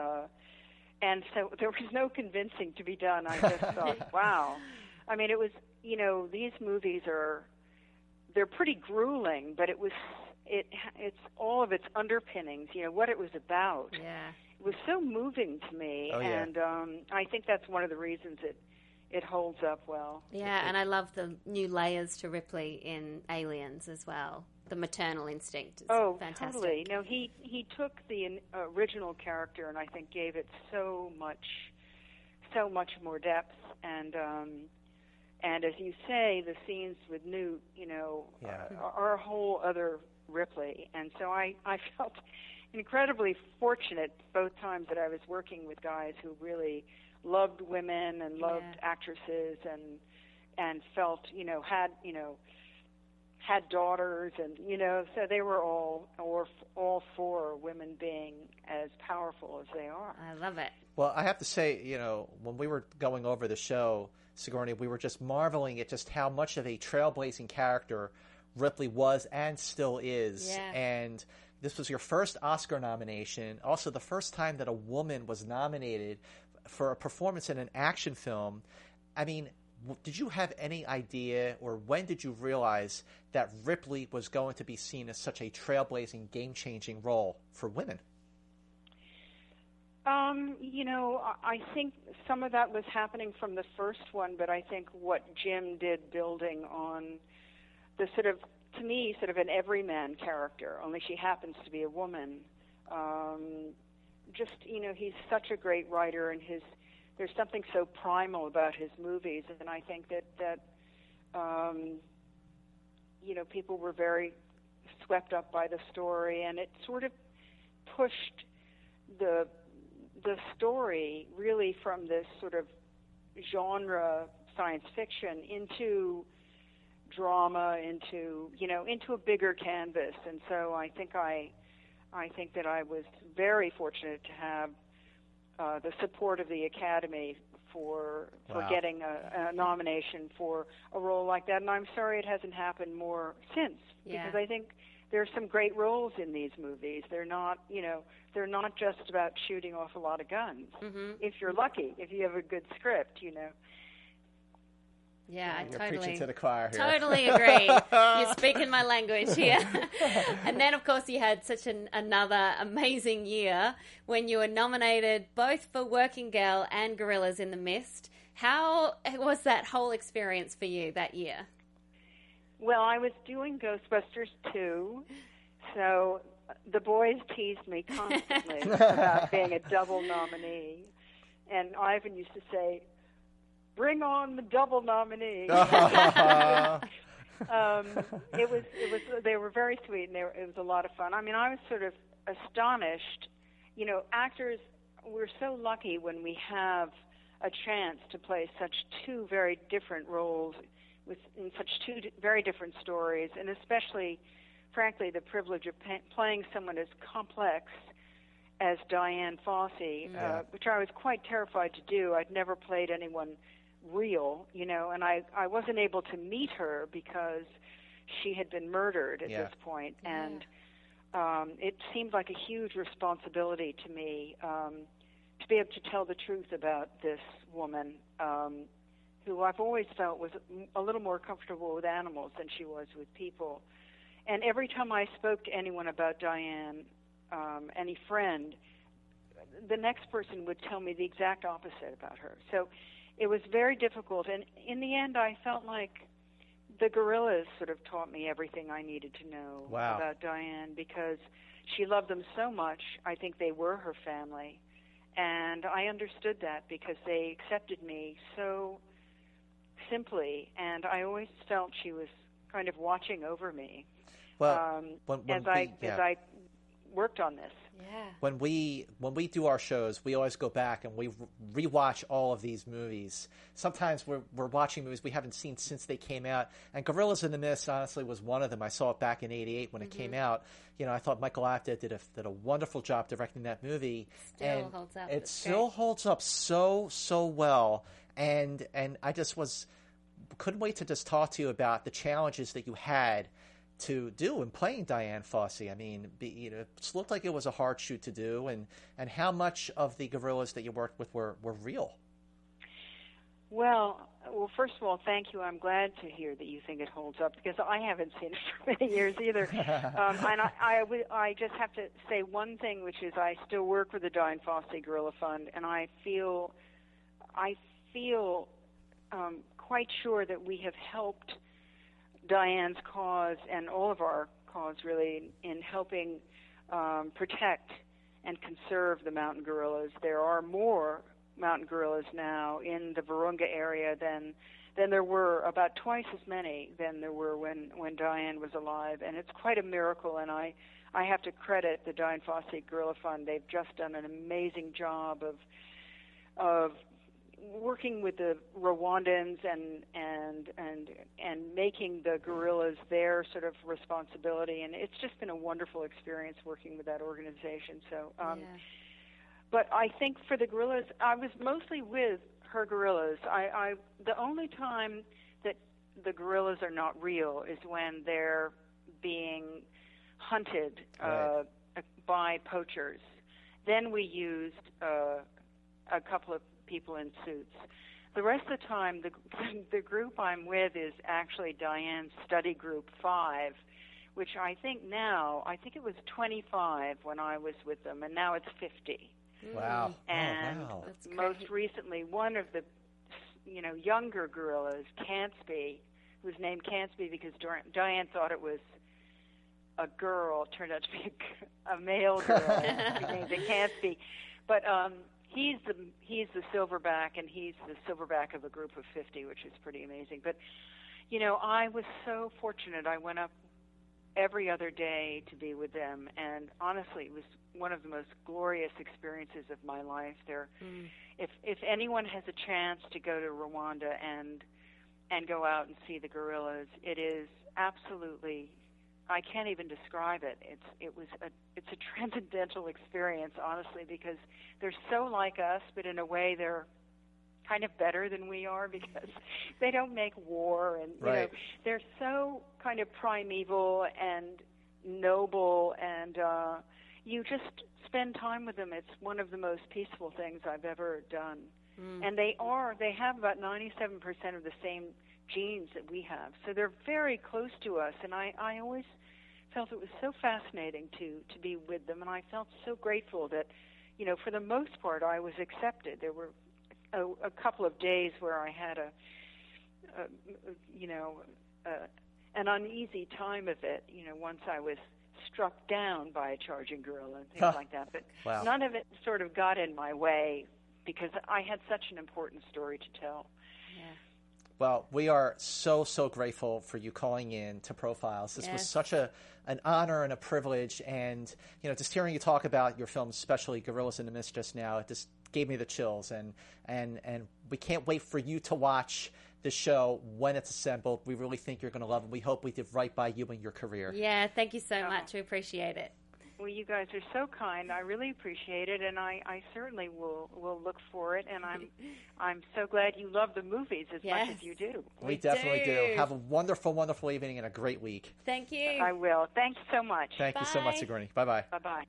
so there was no convincing to be done. I just thought, wow. I mean, it was, these movies they're pretty grueling, but it's all of its underpinnings, what it was about. Yeah. It was so moving to me, and I think that's one of the reasons it holds up well. Yeah, and I love the new layers to Ripley in Aliens as well. The maternal instinct is fantastic. Totally. No, he took the original character and I think gave it so much more depth, and as you say, the scenes with Newt, are a whole other Ripley. And so I felt incredibly fortunate both times that I was working with guys who really loved women and loved actresses and felt, had daughters, and so they were all for women being as powerful as they are. I love it. Well, I have to say, when we were going over the show, Sigourney, we were just marveling at just how much of a trailblazing character Ripley was and still is. Yeah. And this was your first Oscar nomination, also the first time that a woman was nominated for a performance in an action film. I mean, did you have any idea, or when did you realize that Ripley was going to be seen as such a trailblazing, game-changing role for women? I think some of that was happening from the first one, but I think what Jim did building on the sort of, to me, sort of an everyman character, only she happens to be a woman. He's such a great writer, and there's something so primal about his movies, and I think that people were very swept up by the story, and it sort of pushed the story really from this sort of genre science fiction into drama, into a bigger canvas. And so I think that I was very fortunate to have the support of the Academy for getting a nomination for a role like that. And I'm sorry it hasn't happened more since, because I think there's some great roles in these movies. They're not just about shooting off a lot of guns. Mm-hmm. If you're lucky, if you have a good script, Yeah, You're totally. preaching to the choir here. Totally agree. You're speaking my language here. And then, of course, you had such another amazing year when you were nominated both for Working Girl and Gorillas in the Mist. How was that whole experience for you that year? Well, I was doing Ghostbusters 2, so the boys teased me constantly about being a double nominee. And Ivan used to say, "Bring on the double nominee." They were very sweet, and it was a lot of fun. I mean, I was sort of astonished. Actors, we're so lucky when we have a chance to play such two very different roles in such two very different stories, and especially, frankly, the privilege of playing someone as complex as Diane Fossey, which I was quite terrified to do. I'd never played anyone real, and I wasn't able to meet her because she had been murdered at this point, and it seemed like a huge responsibility to me to be able to tell the truth about this woman who I've always felt was a little more comfortable with animals than she was with people. And every time I spoke to anyone about Diane, any friend, the next person would tell me the exact opposite about her. So it was very difficult, and in the end, I felt like the Gorillas sort of taught me everything I needed to know about Diane, because she loved them so much. I think they were her family, and I understood that because they accepted me so simply, and I always felt she was kind of watching over me as I worked on this. Yeah. When we do our shows, we always go back and we rewatch all of these movies. Sometimes we're watching movies we haven't seen since they came out, and Gorillas in the Mist honestly was one of them. I saw it back in '88 when it came out. I thought Michael Apted did a wonderful job directing that movie. Still holds up. It still holds up so well, and I just couldn't wait to just talk to you about the challenges that you had to do in playing Diane Fossey. I mean, it looked like it was a hard shoot to do, and how much of the Gorillas that you worked with were real? Well, first of all, thank you. I'm glad to hear that you think it holds up, because I haven't seen it for many years either. And I just have to say one thing, which is I still work with the Diane Fossey Gorilla Fund, and I feel quite sure that we have helped Diane's cause and all of our cause, really, in helping protect and conserve the mountain gorillas. There are more mountain gorillas now in the Virunga area than then there were about twice as many than there were when Diane was alive, and it's quite a miracle. And I have to credit the Dian Fossey Gorilla Fund. They've just done an amazing job of working with the Rwandans and making the gorillas their sort of responsibility, and it's just been a wonderful experience working with that organization. So, but I think for the gorillas, I was mostly with her gorillas. The only time that the gorillas are not real is when they're being hunted by poachers. Then we used a couple of people in suits. The rest of the time, the group I'm with is actually Diane's study group 5, which I think it was 25 when I was with them, and now it's 50. Wow. And most recently, one of the younger gorillas, Cansby, was named Cansby because Diane thought it was a girl, turned out to be a male girl. She named it Cansby. But he's the silverback, and he's the silverback of a group of 50, which is pretty amazing. But, I was so fortunate. I went up every other day to be with them, and honestly, it was one of the most glorious experiences of my life. If anyone has a chance to go to Rwanda and go out and see the gorillas, it is absolutely, I can't even describe it. It's a transcendental experience, honestly, because they're so like us, but in a way they're kind of better than we are because they don't make war, and they're so kind of primeval and noble, and you just spend time with them. It's one of the most peaceful things I've ever done. And they have about 97% of the same genes that we have, so they're very close to us, and I always felt it was so fascinating to be with them, and I felt so grateful that, for the most part, I was accepted. There were a couple of days where I had an uneasy time of it, once I was struck down by a charging gorilla and things like that. But none of it sort of got in my way because I had such an important story to tell. Yeah. Well, we are so grateful for you calling in to Profiles. This was such an honor and a privilege, and just hearing you talk about your films, especially Gorillas in the Mist just now, it just gave me the chills, and we can't wait for you to watch the show when it's assembled. We really think you're going to love it. We hope we did right by you and your career. Yeah, thank you so much. We appreciate it. Well, you guys are so kind. I really appreciate it, and I certainly will look for it. And I'm so glad you love the movies as much as you do. We definitely do. Have a wonderful, wonderful evening and a great week. Thank you. I will. Thanks so much. Thank you so much, Sigourney. Bye-bye. Bye-bye.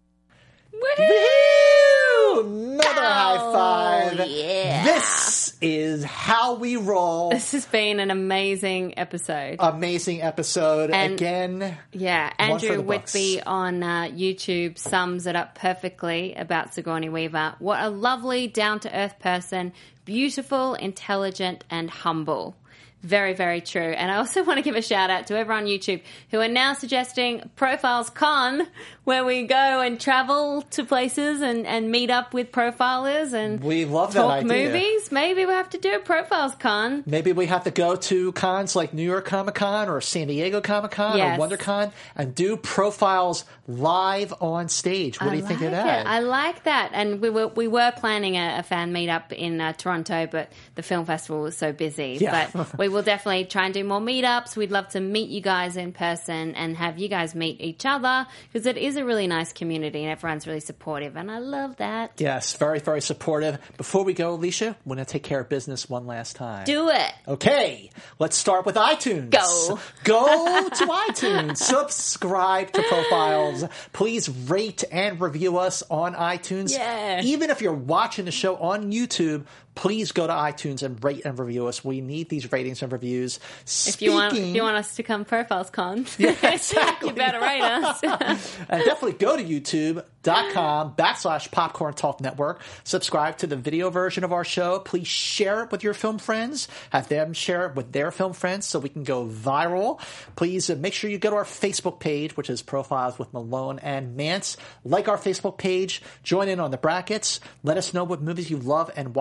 Woohoo! Another high five. Yeah. This is how we roll. This has been an amazing episode. Amazing episode. And again. Yeah, Andrew Whitby on YouTube sums it up perfectly about Sigourney Weaver. What a lovely, down-to-earth person. Beautiful, intelligent, and humble. Very, very true. And I also want to give a shout out to everyone on YouTube who are now suggesting Profiles Con, where we go and travel to places and meet up with profilers and we love talk that idea. Movies. Maybe we have to do a Profiles Con. Maybe we have to go to cons like New York Comic Con or San Diego Comic Con or WonderCon and do Profiles live on stage. What do you think of that? I like that. And we were planning a fan meetup in Toronto, but the film festival was so busy. Yeah. But we will definitely try and do more meetups. We'd love to meet you guys in person and have you guys meet each other because it is a really nice community and everyone's really supportive, and I love that. Yes, very, very supportive. Before we go, Alicia, we're going to take care of business one last time. Do it. Okay, let's start with iTunes. Go to iTunes. Subscribe to Profiles. Please rate and review us on iTunes. Yeah. Even if you're watching the show on YouTube, please go to iTunes and rate and review us. We need these ratings and reviews. If you want us to come Profiles Con, exactly. You better rate us. And definitely go to youtube.com/Popcorn Talk Network. Subscribe to the video version of our show. Please share it with your film friends. Have them share it with their film friends so we can go viral. Please make sure you go to our Facebook page, which is Profiles with Malone and Mance. Like our Facebook page. Join in on the brackets. Let us know what movies you love and why. We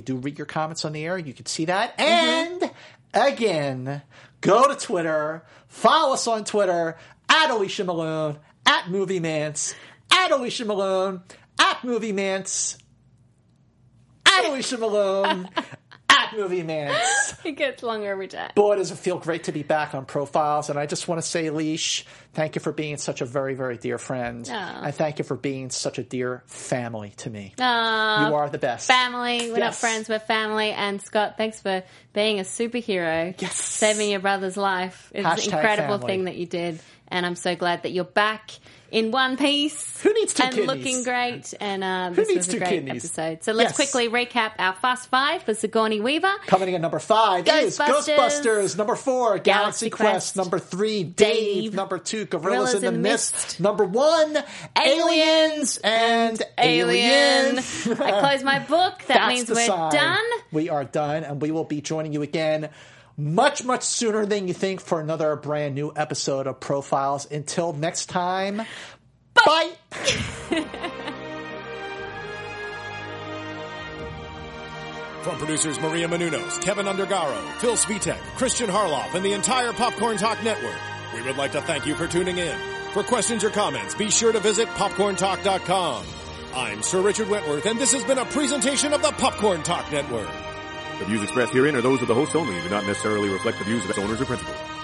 do read your comments on the air. You can see that. And again, go to Twitter, follow us on Twitter, at Alicia Malone, at MovieMance, at Alicia Malone, at MovieMance, at Alicia Malone, at MovieMance. It gets longer every time. Boy, does it feel great to be back on Profiles. And I just want to say, Leash, thank you for being such a very, very dear friend. And thank you for being such a dear family to me. You are the best. Family. We're not friends, we're family. And Scott, thanks for being a superhero. Yes. Saving your brother's life. It's an incredible thing that you did. And I'm so glad that you're back in one piece. Who needs two and kidneys? Looking great. And this was a great episode. So let's quickly recap our Fast Five for Sigourney Weaver. Coming in at number 5 is Ghostbusters. Number 4, Galaxy Quest. Number 3, Dave. Number 2, Gorillas in the Mist. Number 1, Aliens and Alien. I close my book. That means we're done. We are done, and we will be joining you again much, much sooner than you think for another brand new episode of Profiles. Until next time, bye! From producers Maria Menounos, Kevin Undergaro, Phil Svitek, Christian Harloff, and the entire Popcorn Talk Network, we would like to thank you for tuning in. For questions or comments, be sure to visit popcorntalk.com. I'm Sir Richard Wentworth, and this has been a presentation of the Popcorn Talk Network. The views expressed herein are those of the hosts only and do not necessarily reflect the views of its owners or principals.